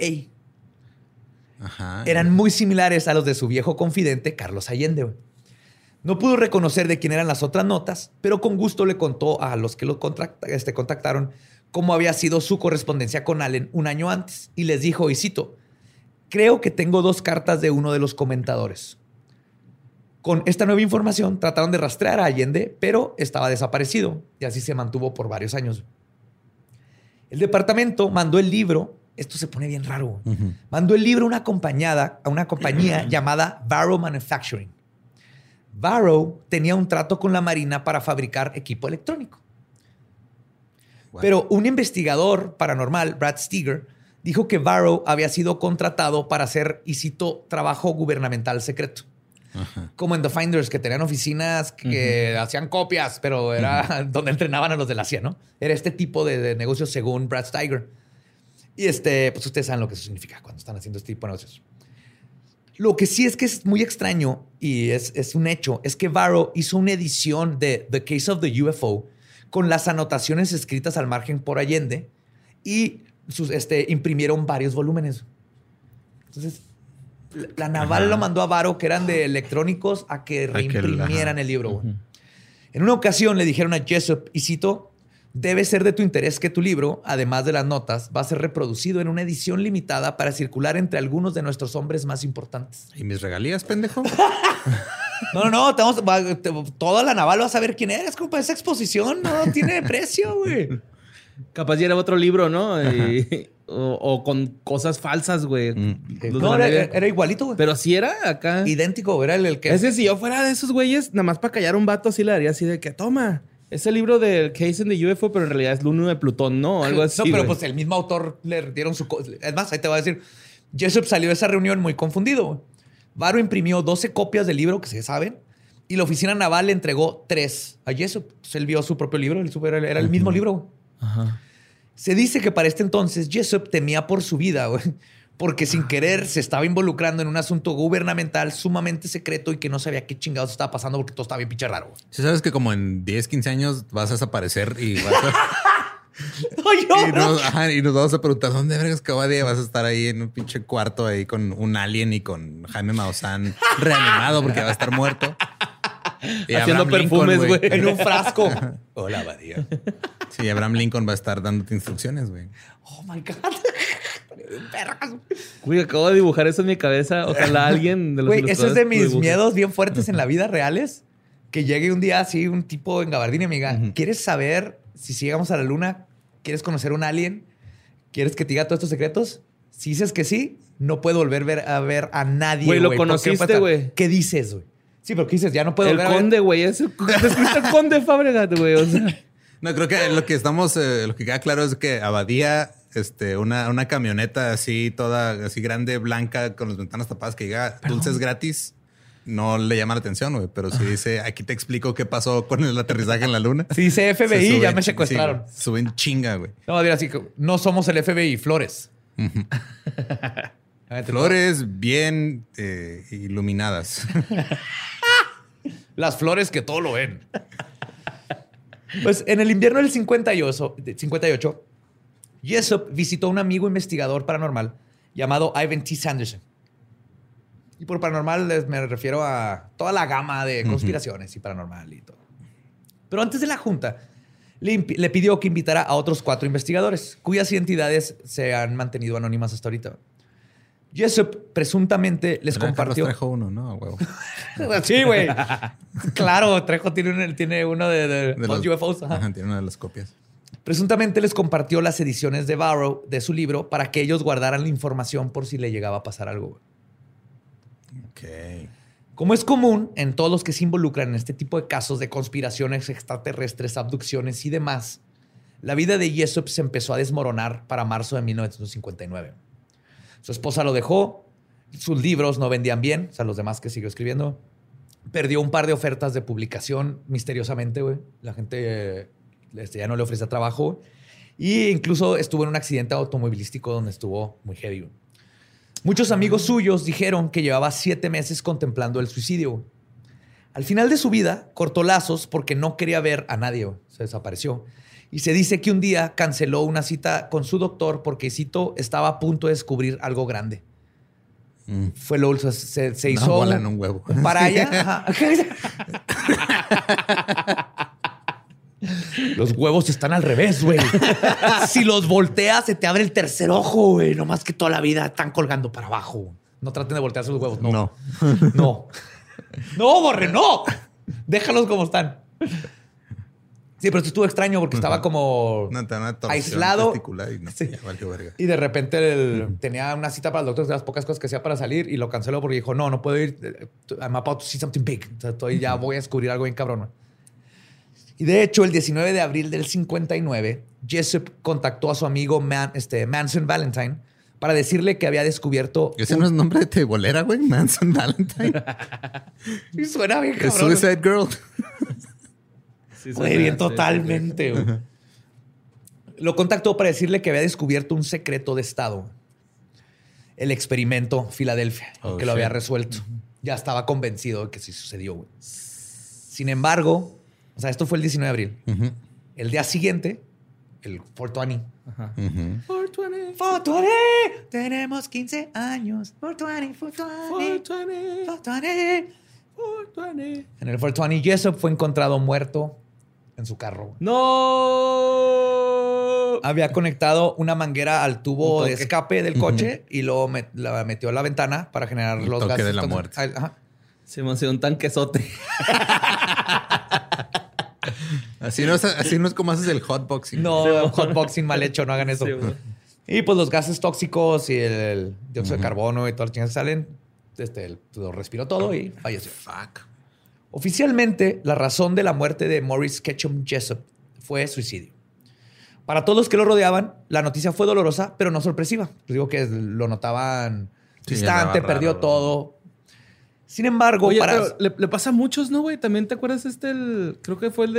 A. Eran muy similares a los de su viejo confidente, Carlos Allende. No pudo reconocer de quién eran las otras notas, pero con gusto le contó a los que lo contactaron cómo había sido su correspondencia con Allen un año antes. Y les dijo, y cito, creo que tengo 2 cartas de uno de los comentadores. Con esta nueva información trataron de rastrear a Allende, pero estaba desaparecido y así se mantuvo por varios años. El departamento mandó el libro, esto se pone bien raro, mandó el libro a una compañía llamada Barrow Manufacturing. Varro tenía un trato con la Marina para fabricar equipo electrónico. What? Pero un investigador paranormal, Brad Steger, dijo que Varro había sido contratado para hacer, y cito, trabajo gubernamental secreto. Ajá. Como en The Finders, que tenían oficinas que hacían copias, pero era donde entrenaban a los de la CIA, ¿no? Era este tipo de negocios según Brad Steiger. Y pues ustedes saben lo que eso significa cuando están haciendo este tipo de negocios. Lo que sí es que es muy extraño y es un hecho, es que Varro hizo una edición de The Case of the UFO con las anotaciones escritas al margen por Allende y imprimieron varios volúmenes. Entonces, la naval lo mandó a Varro, que eran de electrónicos, a que reimprimieran el libro. Güey. En una ocasión le dijeron a Jessup, y cito, debe ser de tu interés que tu libro, además de las notas, va a ser reproducido en una edición limitada para circular entre algunos de nuestros hombres más importantes. ¿Y mis regalías, pendejo? No. Toda la naval va a saber quién eres, compa. Esa exposición no tiene precio, güey. Capaz ya era otro libro, ¿no? O con cosas falsas, güey. No, era igualito, güey. Pero sí era acá. Idéntico, era el que... Ese, si yo fuera de esos güeyes, nada más para callar a un vato, así le daría así de que, toma, es el libro del Case in the UFO, pero en realidad es el uno de Plutón, ¿no? Algo así. No, pero güey. pues el mismo autor le dieron su... Es más, ahí te voy a decir, Jessup salió de esa reunión muy confundido, güey. Varro imprimió 12 copias del libro, que se saben, y la oficina naval le entregó 3 a Jessup. Entonces él vio su propio libro, era el mismo libro, güey. Ajá. Se dice que para este entonces Jessup temía por su vida, güey, porque sin querer se estaba involucrando en un asunto gubernamental sumamente secreto y que no sabía qué chingados estaba pasando porque todo estaba bien pinche raro. Si sabes que como en 10, 15 años vas a desaparecer y vas a... y nos vamos a preguntar ¿dónde vergas Cavadía? Vas a estar ahí en un pinche cuarto ahí con un alien y con Jaime Maussan reanimado porque va a estar muerto. Y haciendo Abraham perfumes, Lincoln, güey. en un frasco. Hola, Abadía. Sí, Abraham Lincoln va a estar dándote instrucciones, güey. Oh, my God. Perras. Güey, acabo de dibujar eso en mi cabeza. Ojalá alguien de los Güey, ese es de ilustradores lo mis dibuje. miedos bien fuertes en la vida reales. Que llegue un día así un tipo en gabardina y me diga, ¿quieres saber si llegamos a la luna? ¿Quieres conocer un alien? ¿Quieres que te diga todos estos secretos? Si dices que sí, no puedo volver a ver a nadie. Güey, lo ¿Por qué? conociste, güey. ¿Qué dices, güey? Sí, pero ¿qué dices? Ya no puedo El volver a ver. conde, güey. Describiste el conde Fabregat, güey. O sea, No, creo que lo que estamos, lo que queda claro es que Abadía, una camioneta así, toda así grande, blanca, con las ventanas tapadas, que diga dulces gratis, no le llama la atención, güey. Pero si dice, aquí te explico qué pasó con el aterrizaje en la luna. Si dice FBI, Se ya suben- me secuestraron. sí, suben chinga, güey. No, dirá así, no somos el FBI, Flores. Flores bien iluminadas. Las flores que todo lo ven. Pues en el invierno del 58, Jessup visitó a un amigo investigador paranormal llamado Ivan T. Sanderson. Y por paranormal me refiero a toda la gama de conspiraciones y paranormal y todo. Pero antes de la junta, le pidió que invitara a otros 4 investigadores, cuyas identidades se han mantenido anónimas hasta ahorita. Jessup presuntamente les Pero compartió... Carlos trajo uno, ¿no? A huevo. Sí, güey. Claro, Trejo tiene uno de los UFOs. Ajá. Ajá, tiene una de las copias. Presuntamente les compartió las ediciones de Varro de su libro para que ellos guardaran la información por si le llegaba a pasar algo. Ok. Como es común en todos los que se involucran en este tipo de casos de conspiraciones extraterrestres, abducciones y demás, la vida de Jessup se empezó a desmoronar para marzo de 1959. Su esposa lo dejó, sus libros no vendían bien, o sea, los demás que siguió escribiendo. Perdió un par de ofertas de publicación misteriosamente, güey. La gente ya no le ofrecía trabajo. Y incluso estuvo en un accidente automovilístico donde estuvo muy heavy, güey. Muchos amigos suyos dijeron que llevaba 7 meses contemplando el suicidio, güey. Al final de su vida, cortó lazos porque no quería ver a nadie, güey. Se desapareció. Y se dice que un día canceló una cita con su doctor porque, cito, estaba a punto de descubrir algo grande. Fue lo se hizo bola en un huevo. Para allá. Los huevos están al revés, güey. Si los volteas, se te abre el tercer ojo, güey. No más que toda la vida están colgando para abajo. No traten de voltearse los huevos. No. No, Borre, no. Déjalos como están. Sí, pero esto estuvo extraño porque estaba como una torsión aislado. testicular y no, Sí. ya valió verga. Y de repente tenía una cita para el doctor, de las pocas cosas que hacía para salir, y lo canceló porque dijo, no puedo ir. I'm about to see something big. O sea, ya voy a descubrir algo bien cabrón. Y de hecho, el 19 de abril del 59, Jessup contactó a su amigo Manson Valentine para decirle que había descubierto... Ese no es nombre de tebolera, güey. Manson Valentine. Y suena bien Es cabrón. Suicide Girl. Sí, Güey, bien totalmente. Güey. Lo contactó para decirle que había descubierto un secreto de Estado. El experimento Filadelfia, Oh, que lo había shit. resuelto. Ya estaba convencido de que sí sucedió. Güey. Sin embargo, o sea, esto fue el 19 de abril. Ujú. El día siguiente, el 420. Ajá. Ujú. 420. 420, tenemos 15 años. 420, 420, 420. 420. En el 420, Jessup fue encontrado muerto en su carro. Güey. ¡No! Había conectado una manguera al tubo Un de toque. escape del coche y luego la metió a la ventana para generar El los toque gases. de la muerte. Ajá. Se me hace un tanquesote. Así no es como haces el hotboxing. No, Sí, bueno. hotboxing mal hecho, no hagan eso. Sí, bueno. Y pues los gases tóxicos y el dióxido de carbono y todas las chingas que salen, lo respiró todo y falleció. Fuck. Oficialmente, la razón de la muerte de Maurice Ketchum Jessup fue suicidio. Para todos los que lo rodeaban, la noticia fue dolorosa, pero no sorpresiva. Les digo que lo notaban Sí, distante, andaba perdió raro. todo. Sin embargo, Oye, para... pero le pasa a muchos, ¿no, güey? También te acuerdas creo que fue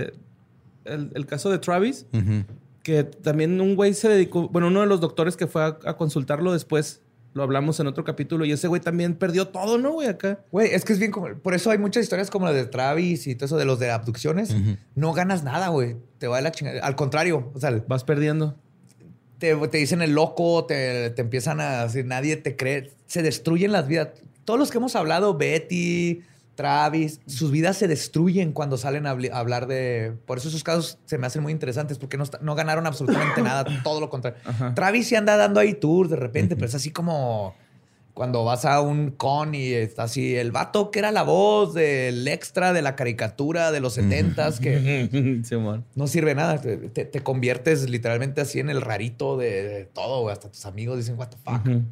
el caso de Travis, Ujú. que también un güey se dedicó, bueno, uno de los doctores que fue a consultarlo después, lo hablamos en otro capítulo, y ese güey también perdió todo, ¿no, güey? Acá. Güey, es que es bien como... Por eso hay muchas historias como la de Travis y todo eso de los de abducciones. Ujú. No ganas nada, güey. Te va de la chingada. Al contrario, o sea, Vas perdiendo. te dicen el loco, te empiezan a decir, nadie te cree. Se destruyen las vidas. Todos los que hemos hablado, Betty, Travis, sus vidas se destruyen cuando salen a hablar de... Por eso esos casos se me hacen muy interesantes porque no ganaron absolutamente nada, todo lo contrario. Ajá. Travis sí anda dando ahí tours de repente, pero es así como cuando vas a un con y está así el vato que era la voz del extra de la caricatura de los 70s que Simón. no sirve de nada. Te conviertes literalmente así en el rarito de todo, güey. Hasta tus amigos dicen, what the fuck. Ujú.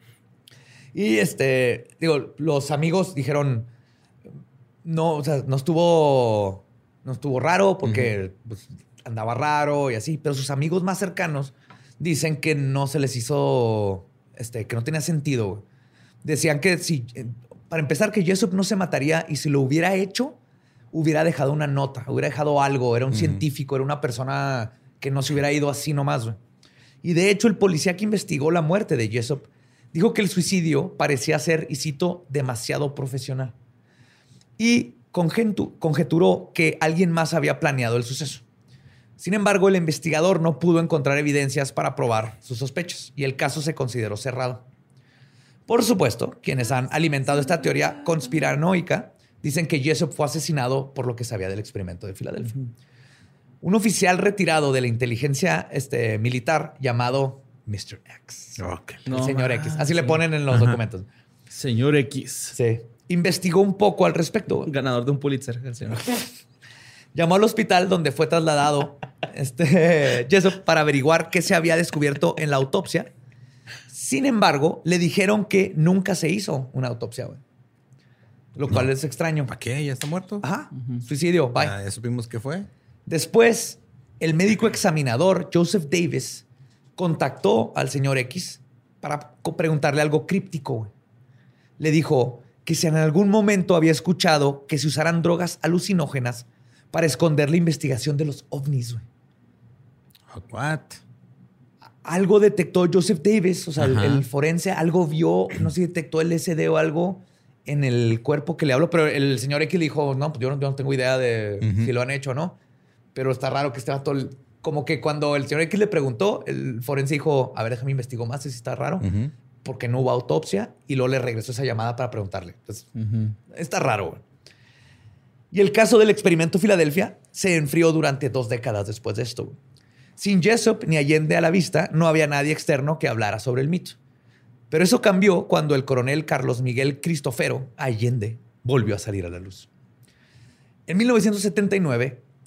Y digo, los amigos dijeron, no, o sea, no estuvo raro porque pues, andaba raro y así, pero sus amigos más cercanos dicen que no se les hizo, que no tenía sentido. Güey. Decían que para empezar, que Jessup no se mataría y si lo hubiera hecho, hubiera dejado una nota, hubiera dejado algo, era un científico, era una persona que no se hubiera ido así nomás. Güey. Y de hecho, el policía que investigó la muerte de Jessup dijo que el suicidio parecía ser, y cito, demasiado profesional. Y conjeturó que alguien más había planeado el suceso. Sin embargo, el investigador no pudo encontrar evidencias para probar sus sospechas y el caso se consideró cerrado. Por supuesto, quienes han alimentado esta teoría conspiranoica dicen que Jessup fue asesinado por lo que sabía del experimento de Filadelfia. Un oficial retirado de la inteligencia militar llamado Mr. X. Ok. El No señor X. Así le manches. ponen en los documentos. Señor X. Sí. Investigó un poco al respecto. Ganador de un Pulitzer, el señor. Llamó al hospital donde fue trasladado Jessup para averiguar qué se había descubierto en la autopsia. Sin embargo, le dijeron que nunca se hizo una autopsia, güey. Lo cual es extraño. ¿Para qué? ¿Ya está muerto? Ajá. Suicidio. Bye. Ya supimos qué fue. Después, el médico examinador Joseph Davis contactó al señor X para preguntarle algo críptico. Güey. Le dijo que si en algún momento había escuchado que se usaran drogas alucinógenas para esconder la investigación de los ovnis. Güey. What? Algo detectó Joseph Davis, o sea, Ajá. el forense, algo vio, no sé si detectó LSD o algo en el cuerpo que le habló, pero el señor X le dijo, no, pues yo no tengo idea de si lo han hecho o no, pero está raro que este vato, como que cuando el señor X le preguntó, el forense dijo, a ver, déjame investigar más, si está raro, Ujú. porque no hubo autopsia, y luego le regresó esa llamada para preguntarle. Entonces, está raro. Güey. Y el caso del experimento Filadelfia se enfrió durante 2 décadas después de esto. Güey. Sin Jessup ni Allende a la vista, no había nadie externo que hablara sobre el mito. Pero eso cambió cuando el coronel Carlos Miguel Cristofero Allende volvió a salir a la luz. En 1979,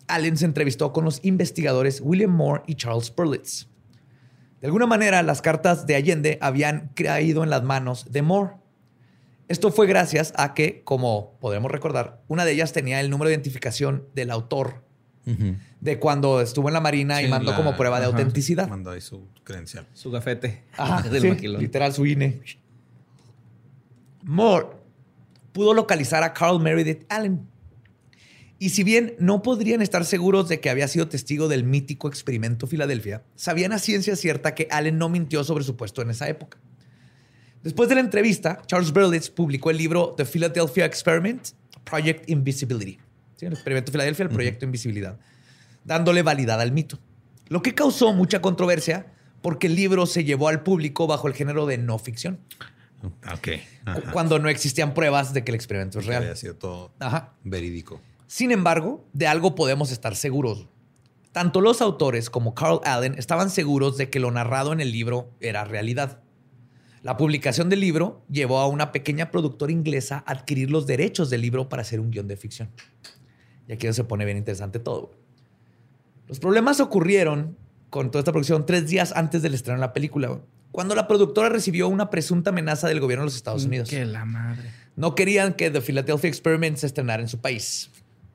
Allen se entrevistó con los investigadores William Moore y Charles Berlitz. De alguna manera, las cartas de Allende habían caído en las manos de Moore. Esto fue gracias a que, como podremos recordar, una de ellas tenía el número de identificación del autor de cuando estuvo en la Marina y mandó como prueba de autenticidad. Mandó ahí su credencial. Su gafete. Ajá, del sí, maquilón. literal, su INE. Moore pudo localizar a Carl Meredith Allen. Y si bien no podrían estar seguros de que había sido testigo del mítico experimento Filadelfia, sabían a ciencia cierta que Allen no mintió sobre su puesto en esa época. Después de la entrevista, Charles Berlitz publicó el libro The Philadelphia Experiment, Project Invisibility. ¿Sí? El experimento Filadelfia, el proyecto Invisibilidad, dándole validad al mito. Lo que causó mucha controversia porque el libro se llevó al público bajo el género de no ficción. Ok. Ajá. Cuando no existían pruebas de que el experimento es Que real. había sido todo verídico. Sin embargo, de algo podemos estar seguros. Tanto los autores como Carl Allen estaban seguros de que lo narrado en el libro era realidad. La publicación del libro llevó a una pequeña productora inglesa a adquirir los derechos del libro para hacer un guión de ficción. Y aquí se pone bien interesante todo. Los problemas ocurrieron con toda esta producción 3 días antes del estreno de la película, cuando la productora recibió una presunta amenaza del gobierno de los Estados Unidos. Que la madre. No querían que The Philadelphia Experiment se estrenara en su país.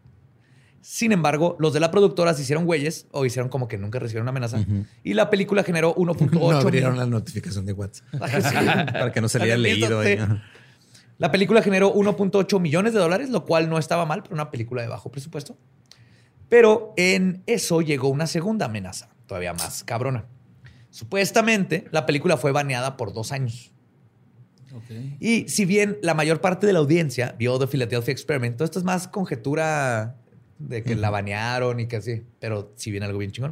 Sin embargo, los de la productora se hicieron güeyes o hicieron como que nunca recibieron una amenaza. Y la película generó 1.8 No abrieron la notificación de WhatsApp. Para que no se le haya leído. Sí. La película generó 1.8 millones de dólares, lo cual no estaba mal para una película de bajo presupuesto. Pero en eso llegó una segunda amenaza, todavía más cabrona. Supuestamente, la película fue baneada por 2 años. Okay. Y si bien la mayor parte de la audiencia vio The Philadelphia Experiment, todo esto es más conjetura de que la banearon y que así, pero si bien algo bien chingón.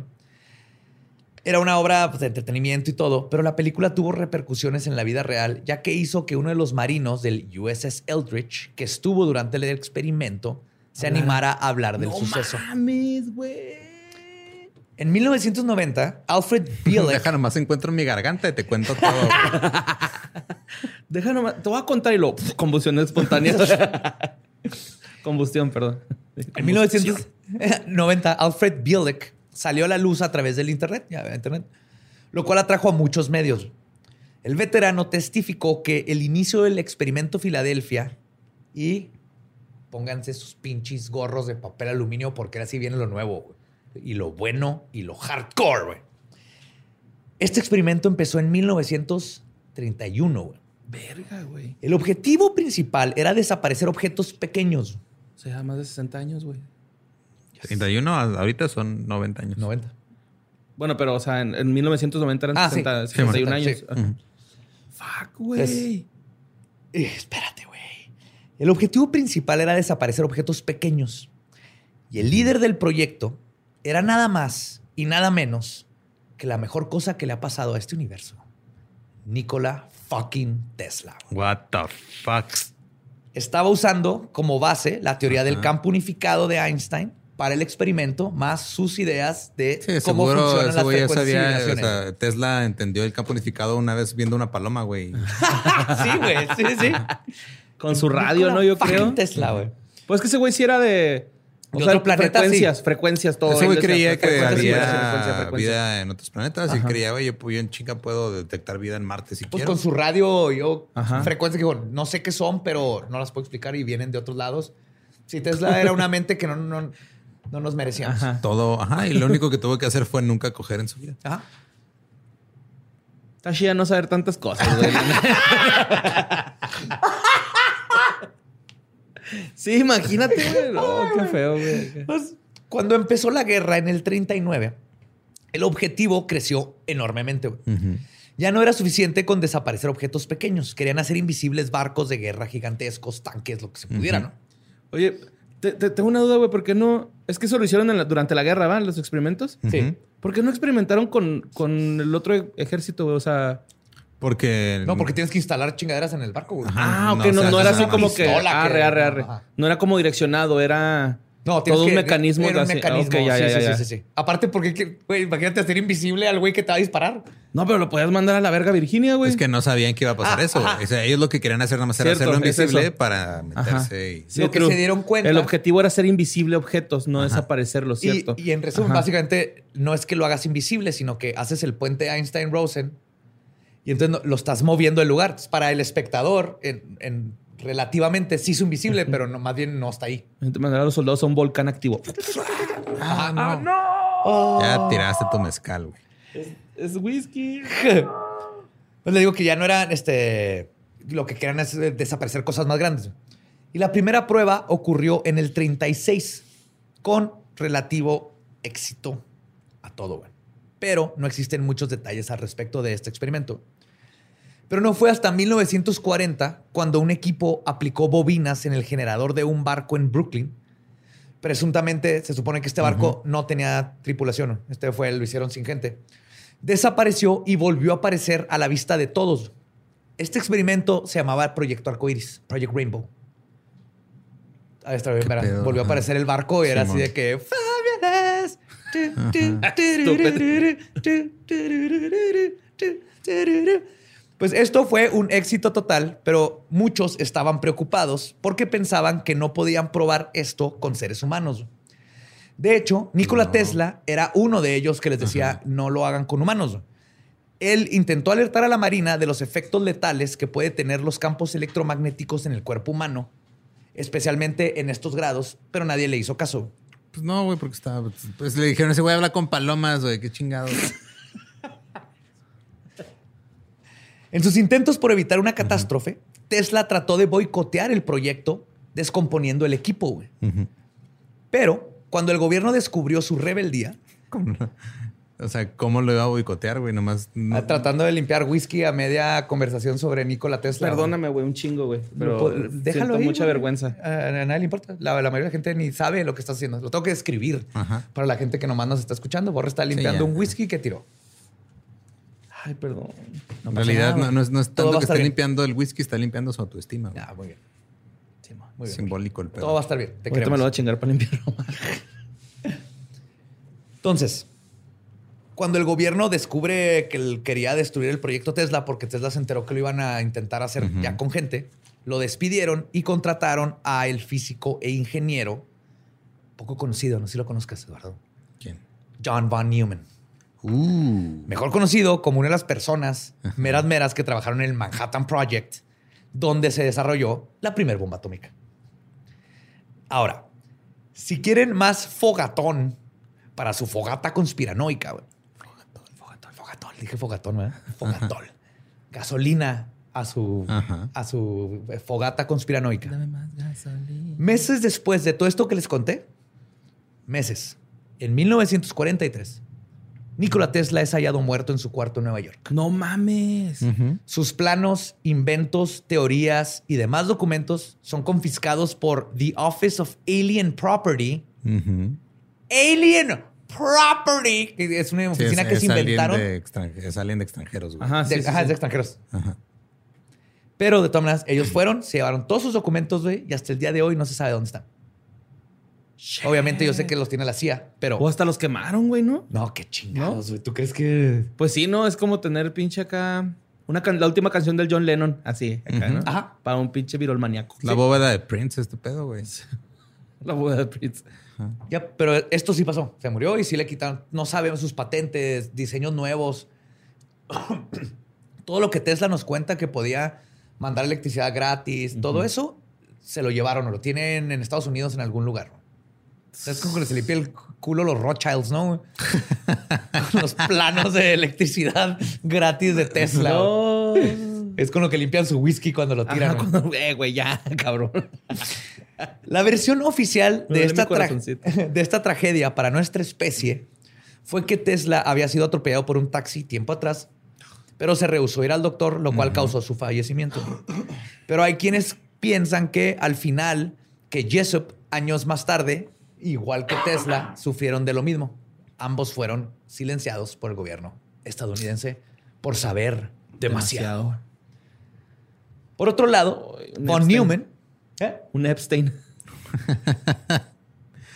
Era una obra de entretenimiento y todo, pero la película tuvo repercusiones en la vida real, ya que hizo que uno de los marinos del USS Eldridge, que estuvo durante el experimento, se animara a hablar del suceso. No mames, güey. En 1990, Alfred Bielek... Deja nomás encuentro en mi garganta y te cuento todo. Deja nomás. Te voy a contar y combustión espontánea. Combustión, perdón. En 1990, Alfred Bielek salió a la luz a través del Internet, lo cual atrajo a muchos medios. El veterano testificó que el inicio del experimento Filadelfia y pónganse sus pinches gorros de papel aluminio porque así viene lo nuevo, güey, y lo bueno y lo hardcore, güey. Este experimento empezó en 1931, güey. Verga, güey. El objetivo principal era desaparecer objetos pequeños. O sea, más de 60 años, güey. 31, ahorita son 90 años. 90. Bueno, pero, o sea, en 1990 eran 60, sí. 61 Sí, años. sí. Fuck, güey. Espérate, güey. El objetivo principal era desaparecer objetos pequeños. Y el líder del proyecto era nada más y nada menos que la mejor cosa que le ha pasado a este universo. Nikola fucking Tesla. What the fuck? Estaba usando como base la teoría del campo unificado de Einstein para el experimento, más sus ideas de cómo funcionan las frecuencias y vibraciones. O sea, Tesla entendió el campo unificado una vez viendo una paloma, güey. Sí, güey. Sí. Con su radio, ¿no? Yo creo. Tesla, güey. Pues que ese güey sí era de otro planeta, frecuencias, todo. Ese güey creía que frecuencia. había vida en otros planetas. Y creía, güey, yo en chinga puedo detectar vida en Marte si Pues quiero. con su radio, frecuencias que digo, no sé qué son, pero no las puedo explicar y vienen de otros lados. Sí, Tesla era una mente que no nos merecíamos. Ajá. Todo, y lo único que tuvo que hacer fue nunca coger en su vida. Ajá. Está chida no saber tantas cosas, güey. Sí, imagínate, güey. No, qué feo, güey. Pues, cuando empezó la guerra en el 39, el objetivo creció enormemente. Ya no era suficiente con desaparecer objetos pequeños. Querían hacer invisibles barcos de guerra gigantescos, tanques, lo que se pudiera, ¿no? Oye, tengo una duda, güey. ¿Por qué no? Es que eso lo hicieron durante la guerra, ¿van? Los experimentos. Sí. ¿Por qué no experimentaron con el otro ejército, güey? O sea... Porque... No, porque tienes que instalar chingaderas en el barco, güey. Ah, ok. No, o sea, No era es así una como que... pistola Arre. Ajá. No era como direccionado, era... No, tienes todo un que... mecanismo. Era un de mecanismo. Ok, ya. Sí. Aparte, porque, güey, imagínate hacer invisible al güey que te va a disparar. No, pero lo podías mandar a la verga, Virginia, güey. Es que no sabían que iba a pasar eso. ajá. O sea, ellos lo que querían hacer nada más era Cierto, hacerlo es invisible eso. para meterse. Y... Sí, Lo que true. se dieron cuenta... El objetivo era ser invisible objetos, no desaparecerlos, ¿cierto? Y en resumen, básicamente, no es que lo hagas invisible, sino que haces el puente Einstein-Rosen y entonces lo estás moviendo el lugar. Entonces, para el espectador, relativamente sí es invisible, pero no, más bien no está ahí. Mandar a los soldados a un volcán activo. no! Ya tiraste tu mezcal, güey. Es whisky. Pues le digo que ya no eran lo que querían es desaparecer cosas más grandes. Y la primera prueba ocurrió en el 36 con relativo éxito a todo, güey. Pero no existen muchos detalles al respecto de este experimento. Pero no fue hasta 1940 cuando un equipo aplicó bobinas en el generador de un barco en Brooklyn. Presuntamente se supone que este barco no tenía tripulación. Lo hicieron sin gente. Desapareció y volvió a aparecer a la vista de todos. Este experimento se llamaba Proyecto Arcoiris, Project Rainbow. Ahí está bien, verán. Volvió a aparecer el barco y era así de que... ¡Fabulous! Pues esto fue un éxito total, pero muchos estaban preocupados porque pensaban que no podían probar esto con seres humanos. De hecho, Nikola Tesla era uno de ellos que les decía no lo hagan con humanos. Él intentó alertar a la Marina de los efectos letales que puede tener los campos electromagnéticos en el cuerpo humano, especialmente en estos grados, pero nadie le hizo caso. Pues no, güey, porque estaba... Pues le dijeron, ese güey habla con palomas, güey, qué chingados. En sus intentos por evitar una catástrofe, Tesla trató de boicotear el proyecto descomponiendo el equipo, güey. Pero cuando el gobierno descubrió su rebeldía... O sea, ¿cómo lo iba a boicotear, güey? Nomás... Tratando de limpiar whisky a media conversación sobre Nikola Tesla. Perdóname, güey, un chingo, güey. Pero déjalo siento ahí, mucha güey. vergüenza. A nadie le importa. La mayoría de la gente ni sabe lo que estás haciendo. Lo tengo que describir para la gente que nomás nos está escuchando. Borre está limpiando un whisky que tiró. Ay, perdón. En realidad no es Todo tanto va a que estar esté bien. limpiando el whisky, está limpiando su autoestima. Güey. Muy bien. Sí, muy bien. Simbólico el pedo. Todo va a estar bien. Te Ahorita me queremos. lo voy a chingar para limpiarlo. Entonces, cuando el gobierno descubre que él quería destruir el proyecto Tesla porque Tesla se enteró que lo iban a intentar hacer ya con gente, lo despidieron y contrataron a el físico e ingeniero poco conocido, no sé si lo conozcas, Eduardo. ¿Quién? John von Neumann. Mejor conocido como una de las personas meras que trabajaron en el Manhattan Project, donde se desarrolló la primera bomba atómica. Ahora, si quieren más fogatón para su fogata conspiranoica, güey. Fogatón. Dije fogatón, ¿verdad? Fogatón. Gasolina a su fogata conspiranoica. Dame más gasolina. Meses después de todo esto que les conté, en 1943, Nikola Tesla es hallado muerto en su cuarto en Nueva York. No mames. Sus planos, inventos, teorías y demás documentos son confiscados por The Office of Alien Property. Alien Property, que es una oficina que se inventaron. Es alguien de extranjeros, güey. Ajá, Es de extranjeros. Pero de todas maneras, ellos fueron, se llevaron todos sus documentos, güey, y hasta el día de hoy no se sabe dónde están. Obviamente yo sé que los tiene la CIA, pero... O hasta los quemaron, güey, ¿no? No, qué chingados, güey. ¿Tú crees que...? Pues sí, ¿no? Es como tener pinche acá... la última canción del John Lennon, así, acá, ¿no? Ajá. Para un pinche virolmaníaco. La bóveda de Prince, este pedo, güey. La boda de Prince. Ya, pero esto sí pasó. Se murió y sí le quitaron. No sabemos sus patentes, diseños nuevos. Todo lo que Tesla nos cuenta que podía mandar electricidad gratis, todo eso se lo llevaron o lo tienen en Estados Unidos en algún lugar. Es como que se limpia el culo los Rothschilds, ¿no? Con los planos de electricidad gratis de Tesla. No. Es con lo que limpian su whisky cuando lo tiran. Ajá, güey, ya, cabrón. La versión oficial Me de duele mi corazoncito. esta tragedia para nuestra especie fue que Tesla había sido atropellado por un taxi tiempo atrás, pero se rehusó ir al doctor, lo cual causó su fallecimiento. Pero hay quienes piensan que al final, que Jessup, años más tarde, igual que Tesla, sufrieron de lo mismo. Ambos fueron silenciados por el gobierno estadounidense por saber demasiado. Por otro lado, Un von Epstein. Neumann... Un Epstein.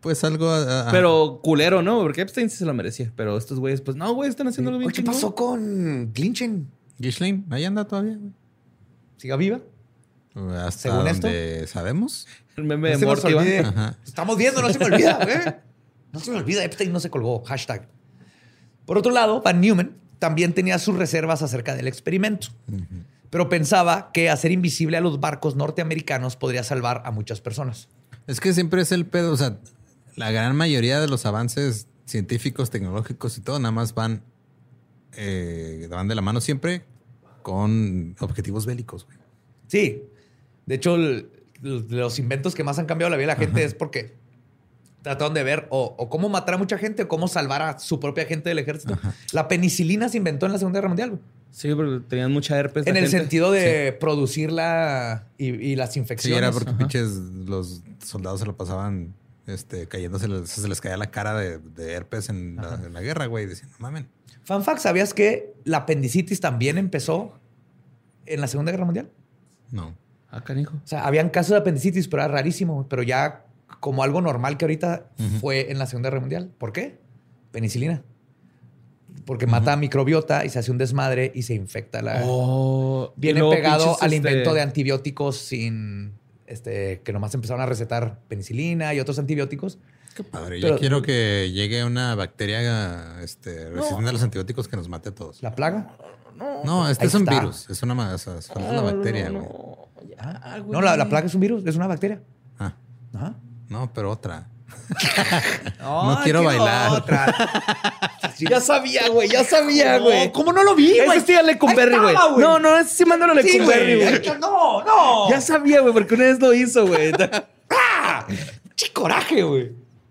pues algo... Pero culero, ¿no? Porque Epstein sí se lo merecía. Pero estos güeyes, pues no, güey, están haciendo algo bien ¿Qué chingón. pasó con Ghislaine? Ghislaine, ahí anda todavía. ¿Siga viva? Hasta Según donde sabemos. El meme No de se nos Morty, ¿va? olvide. Ajá. Estamos viendo, no se me olvida, güey. No se me olvida, Epstein no se colgó. Hashtag. Por otro lado, Van Neumann también tenía sus reservas acerca del experimento. Pero pensaba que hacer invisible a los barcos norteamericanos podría salvar a muchas personas. Es que siempre es el pedo. O sea, la gran mayoría de los avances científicos, tecnológicos y todo, nada más van de la mano siempre con objetivos bélicos, güey. Sí. De hecho, los inventos que más han cambiado la vida de la gente es porque trataron de ver o cómo matar a mucha gente o cómo salvar a su propia gente del ejército. La penicilina se inventó en la Segunda Guerra Mundial, güey. Sí, porque tenían mucha herpes. En la el gente. sentido de producirla y las Sí, infecciones. era porque pinches los soldados se lo pasaban cayéndose, se les caía la cara de herpes en la guerra, güey. Decían, no mamen. Fun fact, ¿sabías que la apendicitis también empezó en la Segunda Guerra Mundial? No. Ah, canijo. O sea, habían casos de apendicitis, pero era rarísimo. Pero ya como algo normal que ahorita fue en la Segunda Guerra Mundial. ¿Por qué? Penicilina. Porque mata microbiota y se hace un desmadre y se infecta la... Viene y luego pegado pinches, al invento de antibióticos sin... que nomás empezaron a recetar penicilina y otros antibióticos. Qué padre. Pero- Yo quiero que llegue una bacteria resistente a los antibióticos que nos mate a todos. ¿La plaga? No, este Ahí es un está. virus. Es una bacteria, güey. No, la plaga es un virus, es una bacteria. Ah, Ajá. no, pero otra. No quiero bailar. Ya sabía, güey. Ya sabía, güey. ¿Cómo no lo vi, güey? Ese sí a Lecumberri, güey. estaba, güey. No, ese sí mándalo a Sí, Lecumberri, güey. güey. No. Ya sabía, güey, porque una vez lo hizo, güey. ¡Ah! ¡Qué coraje, güey!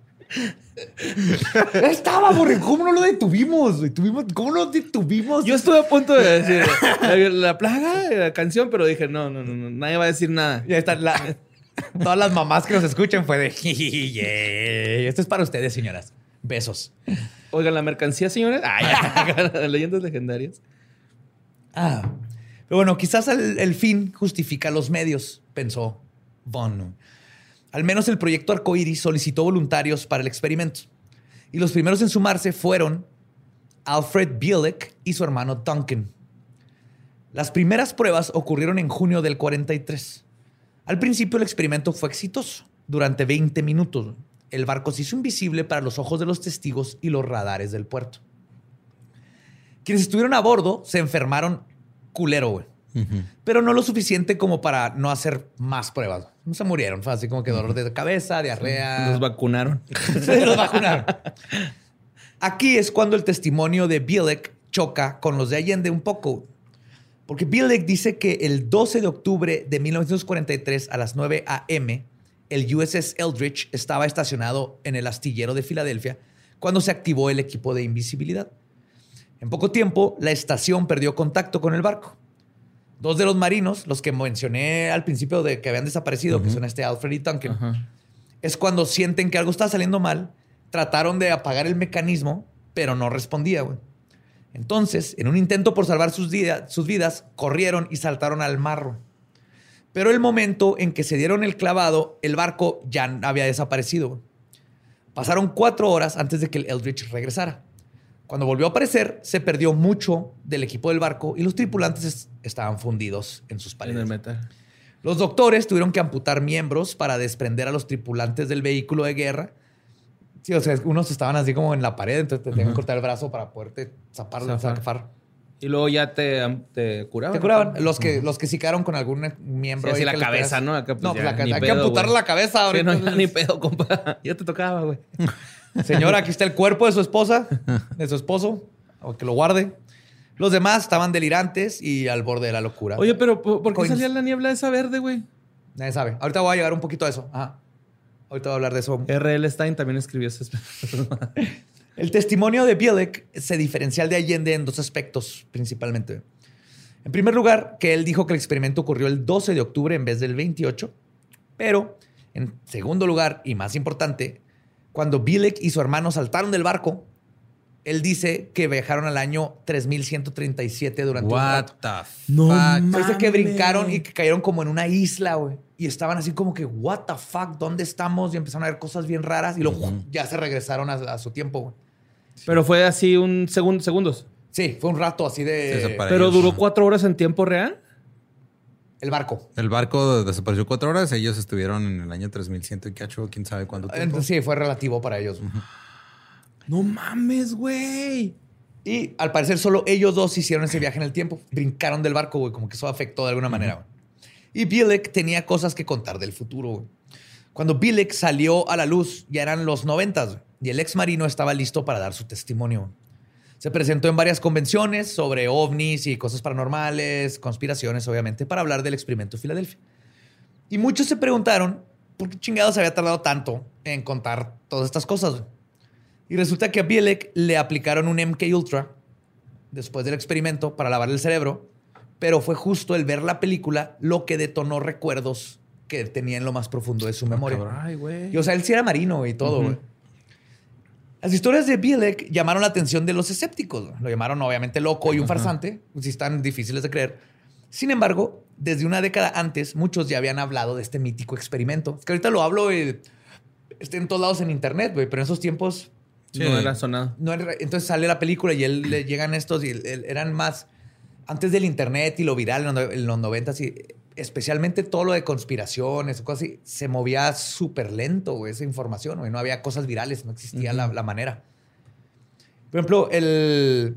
Estaba, güey. ¿Cómo no lo detuvimos, güey? ¿Cómo lo detuvimos? Yo estuve a punto de decir la plaga, la canción, pero dije, no, nadie va a decir nada. Ya está. Todas las mamás que nos escuchan fue de... "Yeah". Esto es para ustedes, señoras. Besos. Oigan, la mercancía, señores. Leyendas legendarias. Pero bueno, quizás el fin justifica los medios, pensó Von. Al menos el proyecto Arcoíris solicitó voluntarios para el experimento. Y los primeros en sumarse fueron Alfred Bielek y su hermano Duncan. Las primeras pruebas ocurrieron en junio del 43. Al principio el experimento fue exitoso. Durante 20 minutos, el barco se hizo invisible para los ojos de los testigos y los radares del puerto. Quienes estuvieron a bordo se enfermaron culero, güey. Pero no lo suficiente como para no hacer más pruebas. No se murieron. Fue así como que dolor de cabeza, diarrea. Los vacunaron. Los vacunaron. Aquí es cuando el testimonio de Bielek choca con los de Allende un poco. Porque Bielek dice que el 12 de octubre de 1943 a las 9 a.m., el USS Eldridge estaba estacionado en el astillero de Filadelfia cuando se activó el equipo de invisibilidad. En poco tiempo, la estación perdió contacto con el barco. Dos de los marinos, los que mencioné al principio de que habían desaparecido, que son Alfred y Duncan, es cuando sienten que algo está saliendo mal, trataron de apagar el mecanismo, pero no respondía, güey. Entonces, en un intento por salvar sus vidas, corrieron y saltaron al mar. Pero el momento en que se dieron el clavado, el barco ya había desaparecido, güey. Pasaron 4 horas antes de que el Eldridge regresara. Cuando volvió a aparecer, se perdió mucho del equipo del barco y los tripulantes estaban fundidos en sus En paredes. el metal. Los doctores tuvieron que amputar miembros para desprender a los tripulantes del vehículo de guerra. Sí, o sea, unos estaban así como en la pared, entonces te tenían que cortar el brazo para poderte zafar. Y luego ya te curaban. Te curaban. Los que sí quedaron con algún miembro. Sí, así ahí la que les cabeza, pegas. ¿no? Acá, pues, No, pues ya, hay ni que pedo, amputarle güey. la cabeza Sí, ahorita. no, ya ni pedo, compa. Ya te tocaba, güey. Señora, aquí está el cuerpo de su esposa, de su esposo, o que lo guarde. Los demás estaban delirantes y al borde de la locura. Oye, pero ¿por qué Coins. salía la niebla esa verde, güey? Nadie sabe. Ahorita voy a llegar un poquito a eso. Ajá. Ahorita voy a hablar de eso. R.L. Stein también escribió eso. El testimonio de Bielek se diferencia al de Allende en 2 aspectos, principalmente. En primer lugar, que él dijo que el experimento ocurrió el 12 de octubre en vez del 28. Pero, en segundo lugar, y más importante, cuando Bielek y su hermano saltaron del barco, él dice que viajaron al año 3137 durante un What rato. the No fuck? Dice que brincaron y que cayeron como en una isla, güey. y estaban así como que, what the fuck, ¿dónde estamos? Y empezaron a ver cosas bien raras y luego ya se regresaron a su tiempo, güey. Pero fue así un segundos. Sí, fue un rato así de... Sí, Pero ellos, duró 4 horas en tiempo real. El barco. El barco desapareció 4 horas. Ellos estuvieron en el año 3100 y cacho, quién sabe cuánto tiempo. Entonces, sí, fue relativo para ellos. No mames, güey. Y al parecer solo ellos dos hicieron ese viaje en el tiempo. Brincaron del barco, güey, como que eso afectó de alguna manera, güey. Y Bielek tenía cosas que contar del futuro, güey. Cuando Bielek salió a la luz, ya eran los 90s, güey, y el ex marino estaba listo para dar su testimonio, güey. Se presentó en varias convenciones sobre ovnis y cosas paranormales, conspiraciones, obviamente, para hablar del experimento de Filadelfia. Y muchos se preguntaron por qué chingados había tardado tanto en contar todas estas cosas, güey. Y resulta que a Bielek le aplicaron un MK Ultra después del experimento para lavar el cerebro, pero fue justo el ver la película lo que detonó recuerdos que tenía en lo más profundo de su memoria. Ay, güey. Y, o sea, él sí era marino y todo, güey. Las historias de Bielek llamaron la atención de los escépticos. Lo llamaron obviamente loco y un farsante, si están difíciles de creer. Sin embargo, desde una década antes, muchos ya habían hablado de este mítico experimento. Es que ahorita lo hablo y está en todos lados en internet, güey, pero en esos tiempos... Sí. No era sonado. Entonces sale la película y él le llegan estos y eran más... Antes del internet y lo viral en los 90s, y especialmente todo lo de conspiraciones, cosas así, se movía súper lento, güey, esa información, güey. No había cosas virales, no existía la manera. Por ejemplo, el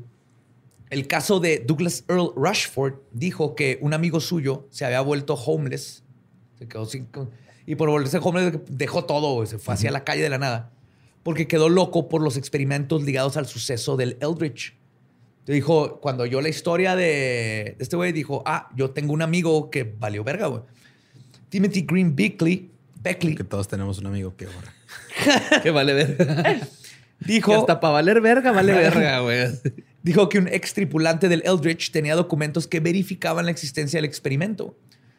caso de Douglas Earl Rushford dijo que un amigo suyo se había vuelto homeless. Se quedó sin... Y por volverse homeless dejó todo, güey. Se fue hacia la calle de la nada. Porque quedó loco por los experimentos ligados al suceso del Eldritch. Dijo, cuando oyó la historia de este güey, dijo, yo tengo un amigo que valió verga, güey. Timothy Green Beckley. Que todos tenemos un amigo que ahora. Que vale verga. Dijo... Que hasta para valer verga, vale verga, güey. Dijo que un ex tripulante del Eldritch tenía documentos que verificaban la existencia del experimento.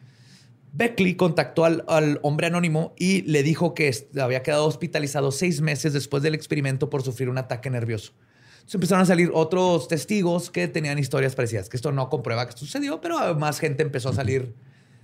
Beckley contactó al hombre anónimo y le dijo que había quedado hospitalizado 6 meses después del experimento por sufrir un ataque nervioso. Entonces empezaron a salir otros testigos que tenían historias parecidas, que esto no comprueba que esto sucedió, pero más gente empezó a salir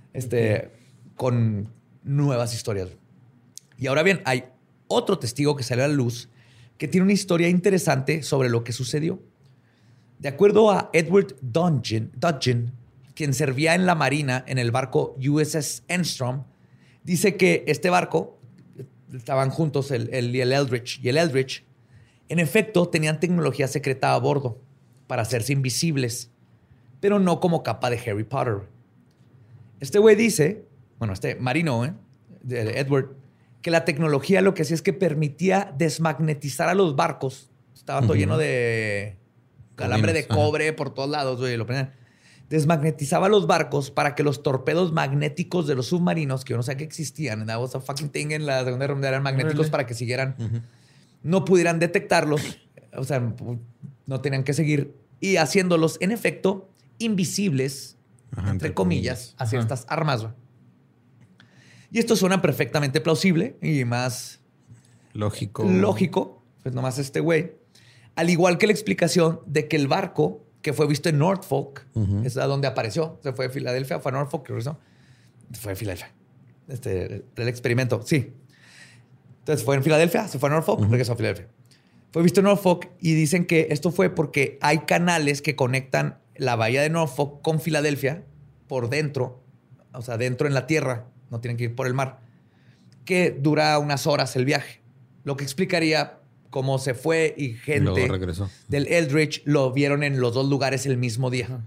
con nuevas historias. Y ahora bien, hay otro testigo que salió a la luz que tiene una historia interesante sobre lo que sucedió. De acuerdo a Edward Dudgeon, quien servía en la marina en el barco USS Enstrom, dice que este barco, estaban juntos el Eldritch y el Eldritch, en efecto tenían tecnología secreta a bordo para hacerse invisibles, pero no como capa de Harry Potter. Este güey dice, este marino, de Edward, que la tecnología lo que hacía es que permitía desmagnetizar a los barcos. Estaba todo lleno de calambre de cobre por todos lados, güey, lo prendían. Desmagnetizaba los barcos para que los torpedos magnéticos de los submarinos, que yo no sé que existían, that was a fucking thing en la Segunda Guerra Mundial, eran magnéticos para que siguieran, no pudieran detectarlos, o sea, no tenían que seguir, y haciéndolos, en efecto, invisibles, entre comillas, a ciertas armas. Güey. Y esto suena perfectamente plausible y más lógico, pues nomás este güey. Al igual que la explicación de que el barco que fue visto en Norfolk, es a donde apareció. Se fue de Filadelfia, fue a Norfolk, regresó. Fue de Filadelfia. El experimento, sí. Entonces fue en Filadelfia, se fue a Norfolk, regresó a Filadelfia. Fue visto en Norfolk y dicen que esto fue porque hay canales que conectan la bahía de Norfolk con Filadelfia por dentro, o sea, dentro en la tierra, no tienen que ir por el mar, que dura unas horas el viaje. Lo que explicaría cómo se fue y gente del Eldritch lo vieron en los dos lugares el mismo día.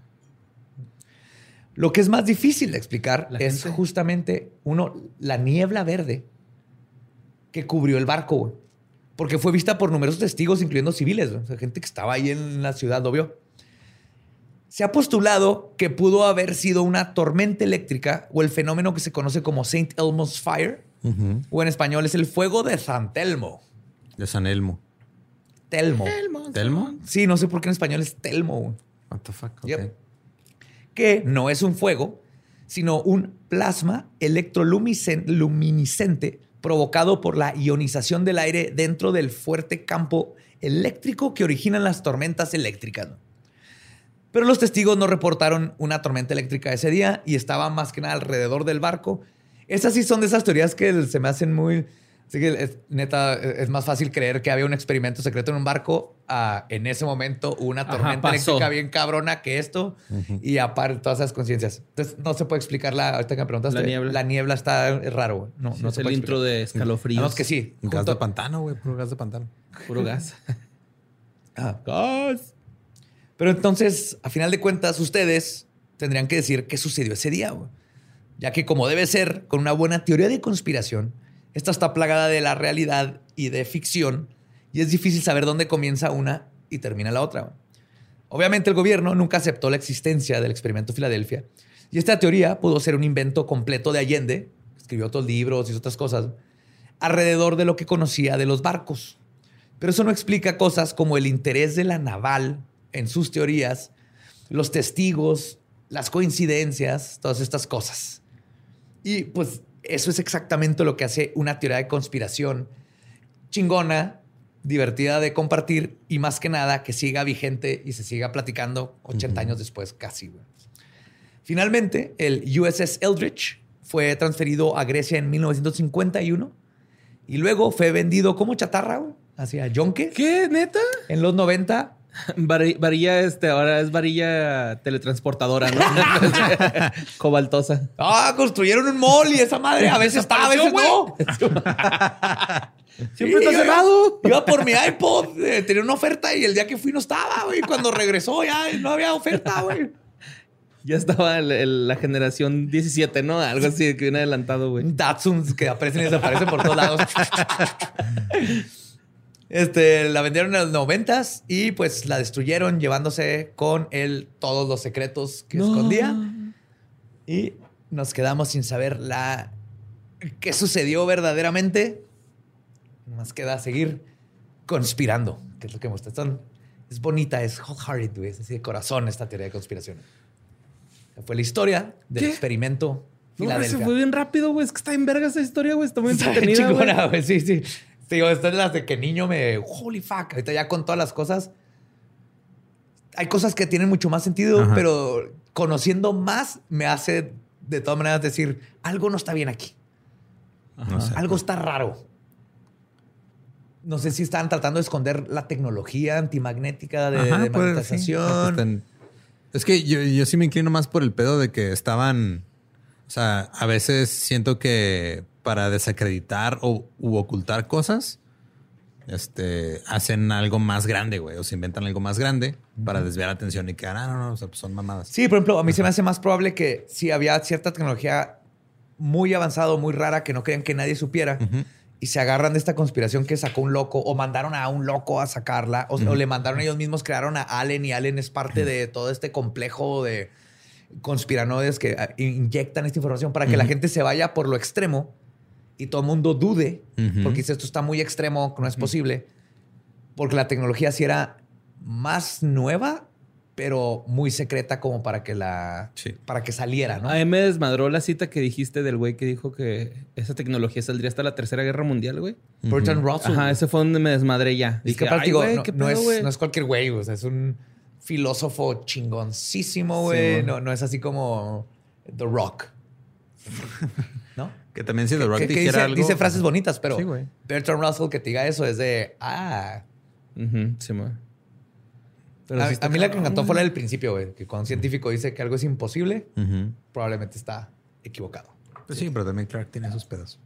Lo que es más difícil de explicar es justamente, la niebla verde que cubrió el barco, güey. Porque fue vista por numerosos testigos, incluyendo civiles. O sea, gente que estaba ahí en la ciudad lo vio. Se ha postulado que pudo haber sido una tormenta eléctrica o el fenómeno que se conoce como St. Elmo's Fire, o en español es el fuego de San Telmo. De San Elmo. Telmo. ¿Telmo? Sí, no sé por qué en español es Telmo. What the fuck? Yep. Okay. Que no es un fuego, sino un plasma electroluminiscente provocado por la ionización del aire dentro del fuerte campo eléctrico que originan las tormentas eléctricas. Pero los testigos no reportaron una tormenta eléctrica ese día y estaba más que nada alrededor del barco Esas sí son de esas teorías que se me hacen muy... Así que neta, es más fácil creer que había un experimento secreto en un barco. En ese momento hubo una tormenta eléctrica bien cabrona que esto. Y aparte todas esas conciencias. Entonces no se puede explicar ahorita que me preguntaste. La niebla está raro, güey. No, sí, no es se el puede intro explicar. de escalofríos. No, que sí. Gas de pantano, güey. Puro gas de pantano. Puro gas. Gas. Pero entonces, a final de cuentas, ustedes tendrían que decir qué sucedió ese día, güey. Ya que como debe ser, con una buena teoría de conspiración, esta está plagada de la realidad y de ficción y es difícil saber dónde comienza una y termina la otra. Obviamente el gobierno nunca aceptó la existencia del experimento Filadelfia y esta teoría pudo ser un invento completo de Allende, escribió otros libros y otras cosas, alrededor de lo que conocía de los barcos. Pero eso no explica cosas como el interés de la naval en sus teorías, los testigos, las coincidencias, todas estas cosas. Y pues eso es exactamente lo que hace una teoría de conspiración chingona, divertida de compartir y más que nada que siga vigente y se siga platicando 80 años después casi. Güey. Finalmente, el USS Eldridge fue transferido a Grecia en 1951 y luego fue vendido como chatarra, güey, hacia yonque. ¿Qué? ¿Neta? En los 90. Varilla, ahora es varilla teletransportadora, ¿no? Cobaltosa. Construyeron un mall y esa madre a veces está, a veces no. Siempre está cerrado. Iba por mi iPod, tenía una oferta y el día que fui no estaba, güey. Cuando regresó ya no había oferta, güey. Ya estaba la generación 17, ¿no? Algo así que viene adelantado, güey. Datsuns que aparecen y desaparecen por todos lados. La vendieron en los 90s y pues la destruyeron llevándose con él todos los secretos que escondía. Y nos quedamos sin saber qué sucedió verdaderamente. Nos queda seguir conspirando, que es lo que me gusta. Es bonita, es wholehearted, güey. Es así de corazón esta teoría de conspiración. Fue la historia del experimento Filadelfia. Se fue bien rápido, güey. Es que está en verga esa historia, güey. Está muy Está entretenida, chingona, güey. Sí, sí. Digo, esta es las de que niño holy fuck. Ahorita ya con todas las cosas. Hay cosas que tienen mucho más sentido, pero conociendo más me hace de todas maneras decir algo no está bien aquí. No sé. Algo está raro. No sé si están tratando de esconder la tecnología antimagnética de magnetización. Sí. Es que yo sí me inclino más por el pedo de que estaban... O sea, a veces siento que para desacreditar u ocultar cosas, hacen algo más grande, güey. O se inventan algo más grande para desviar la atención y que, no, o sea, pues son mamadas. Sí, por ejemplo, a mí se me hace más probable que si había cierta tecnología muy avanzada, muy rara, que no querían que nadie supiera, y se agarran de esta conspiración que sacó un loco, o mandaron a un loco a sacarla, o le mandaron ellos mismos, crearon a Allen, y Allen es parte de todo este complejo de conspiranoides que inyectan esta información para que la gente se vaya por lo extremo y todo el mundo dude, porque dice esto está muy extremo, no es posible, porque la tecnología sí era más nueva, pero muy secreta como para que para que saliera, ¿no? A mí me desmadró la cita que dijiste del güey que dijo que esa tecnología saldría hasta la Tercera Guerra Mundial, güey. Bertrand Russell. Ajá, ese fue donde me desmadré ya. Es que aparte, no es cualquier güey, o sea, es un filósofo chingoncísimo, güey. Sí, no es así como The Rock. ¿No? Que también si The Rock dijera dice, algo... dice frases bonitas, pero sí, Bertrand Russell que te diga eso es de... Sí, güey. Pero a mí la que me encantó fue la del principio, güey. Que cuando un científico dice que algo es imposible, probablemente está equivocado. Pues sí, pero también Clark tiene esos pedos.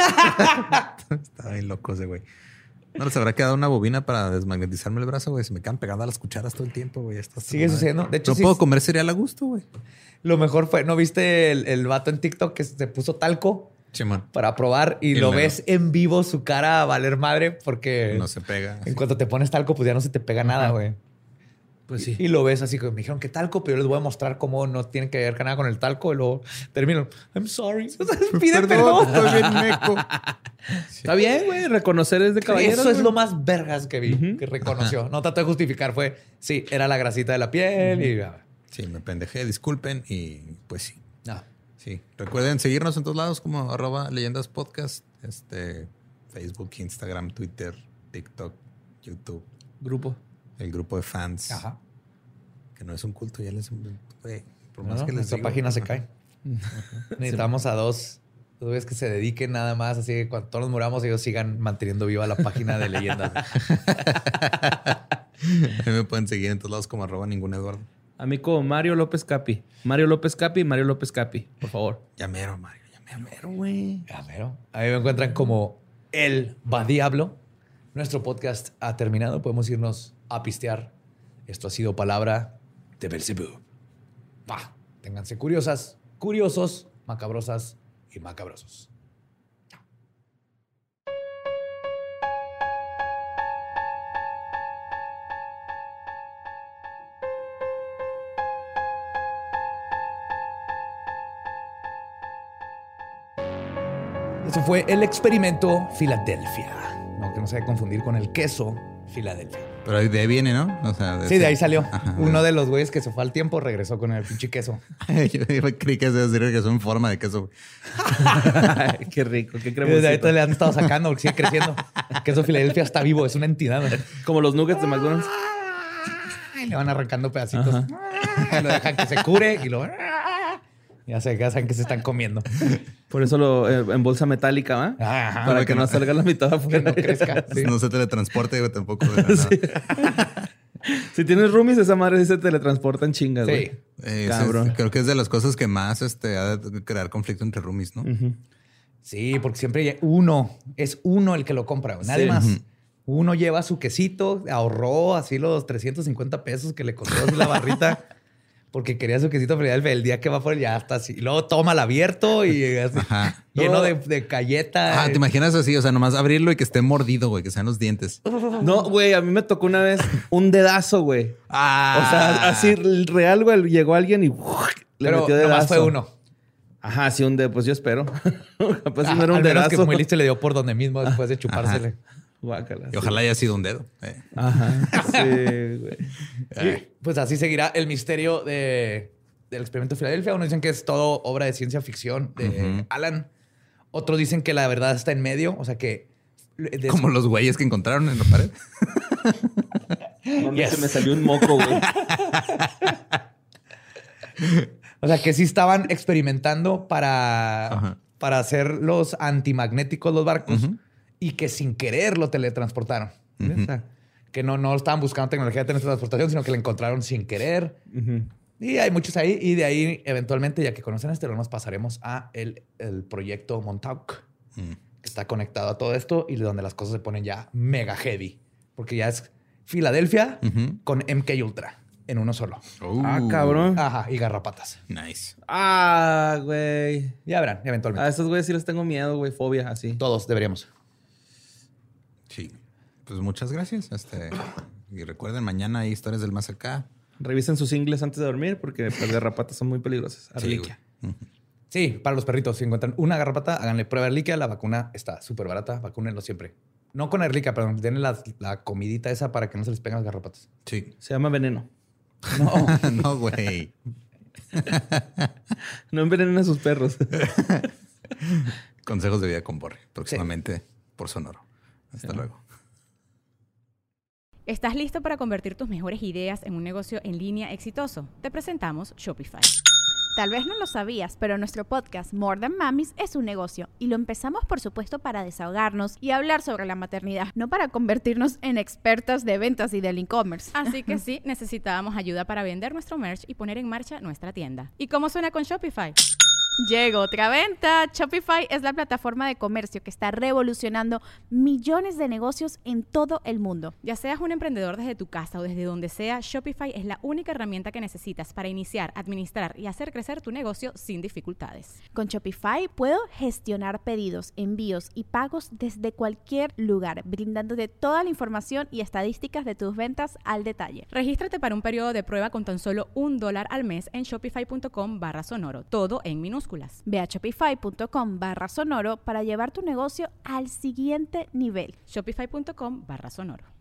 Está bien loco ese güey. ¿No les habrá quedado una bobina para desmagnetizarme el brazo, güey? Se me quedan pegando a las cucharas todo el tiempo, güey. Sigue sucediendo. De hecho, no puedo comer cereal a gusto, güey. Lo mejor fue, ¿no viste el vato en TikTok que se puso talco? Simón. Para probar y lo ves en vivo su cara a valer madre porque... No se pega. En cuanto te pones talco, pues ya no se te pega nada, güey. Pues sí. Y lo ves así, que me dijeron que talco, pero yo les voy a mostrar cómo no tienen que ver nada con el talco. Y luego termino, I'm sorry. Pide perdón. Estoy bien meco. Sí. Está bien, güey. Reconocer es de caballeros. Eso es lo más vergas que vi, que reconoció. No trató de justificar. Fue, sí, era la grasita de la piel y... Sí, me pendejé. Disculpen y pues sí. No. Sí. Recuerden seguirnos en todos lados como @leyendaspodcast. Facebook, Instagram, Twitter, TikTok, YouTube. Grupo. El grupo de fans. Ajá. Que no es un culto, ya les... Güey, por No, más que les nuestra digo, página se cae. Necesitamos a dos Los güeyes que se dediquen nada más, así que cuando todos nos muramos, ellos sigan manteniendo viva la página de leyendas. A mí me pueden seguir en todos lados como @ninguneduardo. A mí como Mario López Capi. Mario López Capi, Mario López Capi, por favor. Ya mero, Mario. Ya mero. Güey. A mí me encuentran como El Va Diablo. Nuestro podcast ha terminado. Podemos irnos a pistear. Esto ha sido Palabra de Belzebú. Ténganse curiosas, curiosos, macabrosas y macabrosos. Eso fue el experimento Filadelfia. No, que no se debe confundir con el queso Filadelfia. Pero de ahí viene, ¿no? O sea, Sí, de ahí salió. Ajá, uno de los güeyes que se fue al tiempo regresó con el pinche queso. Yo creí que se decir que son en forma de queso. Ay, qué rico, qué Y desde ahí cremosito. le han estado sacando porque sigue creciendo. El queso Filadelfia está vivo, es una entidad. ¿No? Como los nuggets de McDonald's. Y le van arrancando pedacitos. Y lo dejan que se cure y lo... Ya saben que se están comiendo. Por eso lo en bolsa metálica, ¿va? Ajá, Para que no salga la mitad Que afuera. no crezca. Sí. No se teletransporte, güey, tampoco. Nada. Si tienes roomies, esa madre sí se teletransporta en chingas, Sí. güey. Cabrón. Creo que es de las cosas que más ha de crear conflicto entre roomies, ¿no? Sí, porque siempre es uno el que lo compra, güey. Nadie Sí. más. Uno lleva su quesito, ahorró así los 350 pesos que le costó así la barrita porque quería su quesito Filadelfia. El día que va por él ya está así. Y luego toma el abierto y así, Ajá. lleno No. de galleta. ¿Te imaginas así? O sea, nomás abrirlo y que esté mordido, güey, que sean los dientes. No, güey, a mí me tocó una vez un dedazo, güey. O sea, así real, güey, llegó alguien y le Pero metió dedazo. nomás fue uno. Ajá, sí, un dedazo, pues yo espero. Capaz Ajá, no era un al menos que dedazo. es muy listo y le dio por donde mismo después de chupársele. Guácala. Y ojalá haya sido un dedo. Ajá, sí, güey. Y, pues así seguirá el misterio del experimento Filadelfia. Unos dicen que es todo obra de ciencia ficción de Alan. Otros dicen que la verdad está en medio. O sea que... Como los güeyes que encontraron en la pared. Yes. Se me salió un moco, güey. O sea que sí estaban experimentando para hacer los antimagnéticos los barcos y que sin querer lo teletransportaron. O sea, que no estaban buscando tecnología de teletransportación, sino que la encontraron sin querer. Y hay muchos ahí. Y de ahí, eventualmente, ya que conocen este, nos pasaremos a el proyecto Montauk, que está conectado a todo esto y donde las cosas se ponen ya mega heavy. Porque ya es Filadelfia con MK Ultra en uno solo. Ah, cabrón. Ajá, y garrapatas. Nice. Ah, güey. Ya verán, eventualmente. A esos güeyes sí les tengo miedo, güey. Fobia, así. Todos deberíamos. Sí. Pues muchas gracias. Y recuerden, mañana hay historias del más acá. Revisen sus ingles antes de dormir porque las garrapatas son muy peligrosas. Sí, Arliquia. güey. Sí, para los perritos, si encuentran una garrapata, háganle prueba de Erliquia. La vacuna está súper barata. Vacúnenlo siempre. No con Erliquia, pero denle la comidita esa para que no se les peguen las garrapatas. Sí. Se llama veneno. No. No, güey. No envenenen a sus perros. Consejos de vida con Borre. Próximamente por Sonoro. Hasta luego. ¿Estás listo para convertir tus mejores ideas en un negocio en línea exitoso? Te presentamos Shopify. Tal vez no lo sabías, pero nuestro podcast More Than Mamis es un negocio y lo empezamos por supuesto para desahogarnos y hablar sobre la maternidad, no para convertirnos en expertas de ventas y del e-commerce. Así que sí, necesitábamos ayuda para vender nuestro merch y poner en marcha nuestra tienda. ¿Y cómo suena con Shopify? Llegó otra venta. Shopify es la plataforma de comercio que está revolucionando millones de negocios en todo el mundo. Ya seas un emprendedor desde tu casa o desde donde sea, Shopify es la única herramienta que necesitas para iniciar, administrar y hacer crecer tu negocio sin dificultades. Con Shopify puedo gestionar pedidos, envíos y pagos desde cualquier lugar, brindándote toda la información y estadísticas de tus ventas al detalle. Regístrate para un periodo de prueba con tan solo $1 al mes en shopify.com/sonoro. Todo en minúsculas. Ve a shopify.com/sonoro para llevar tu negocio al siguiente nivel. Shopify.com/sonoro.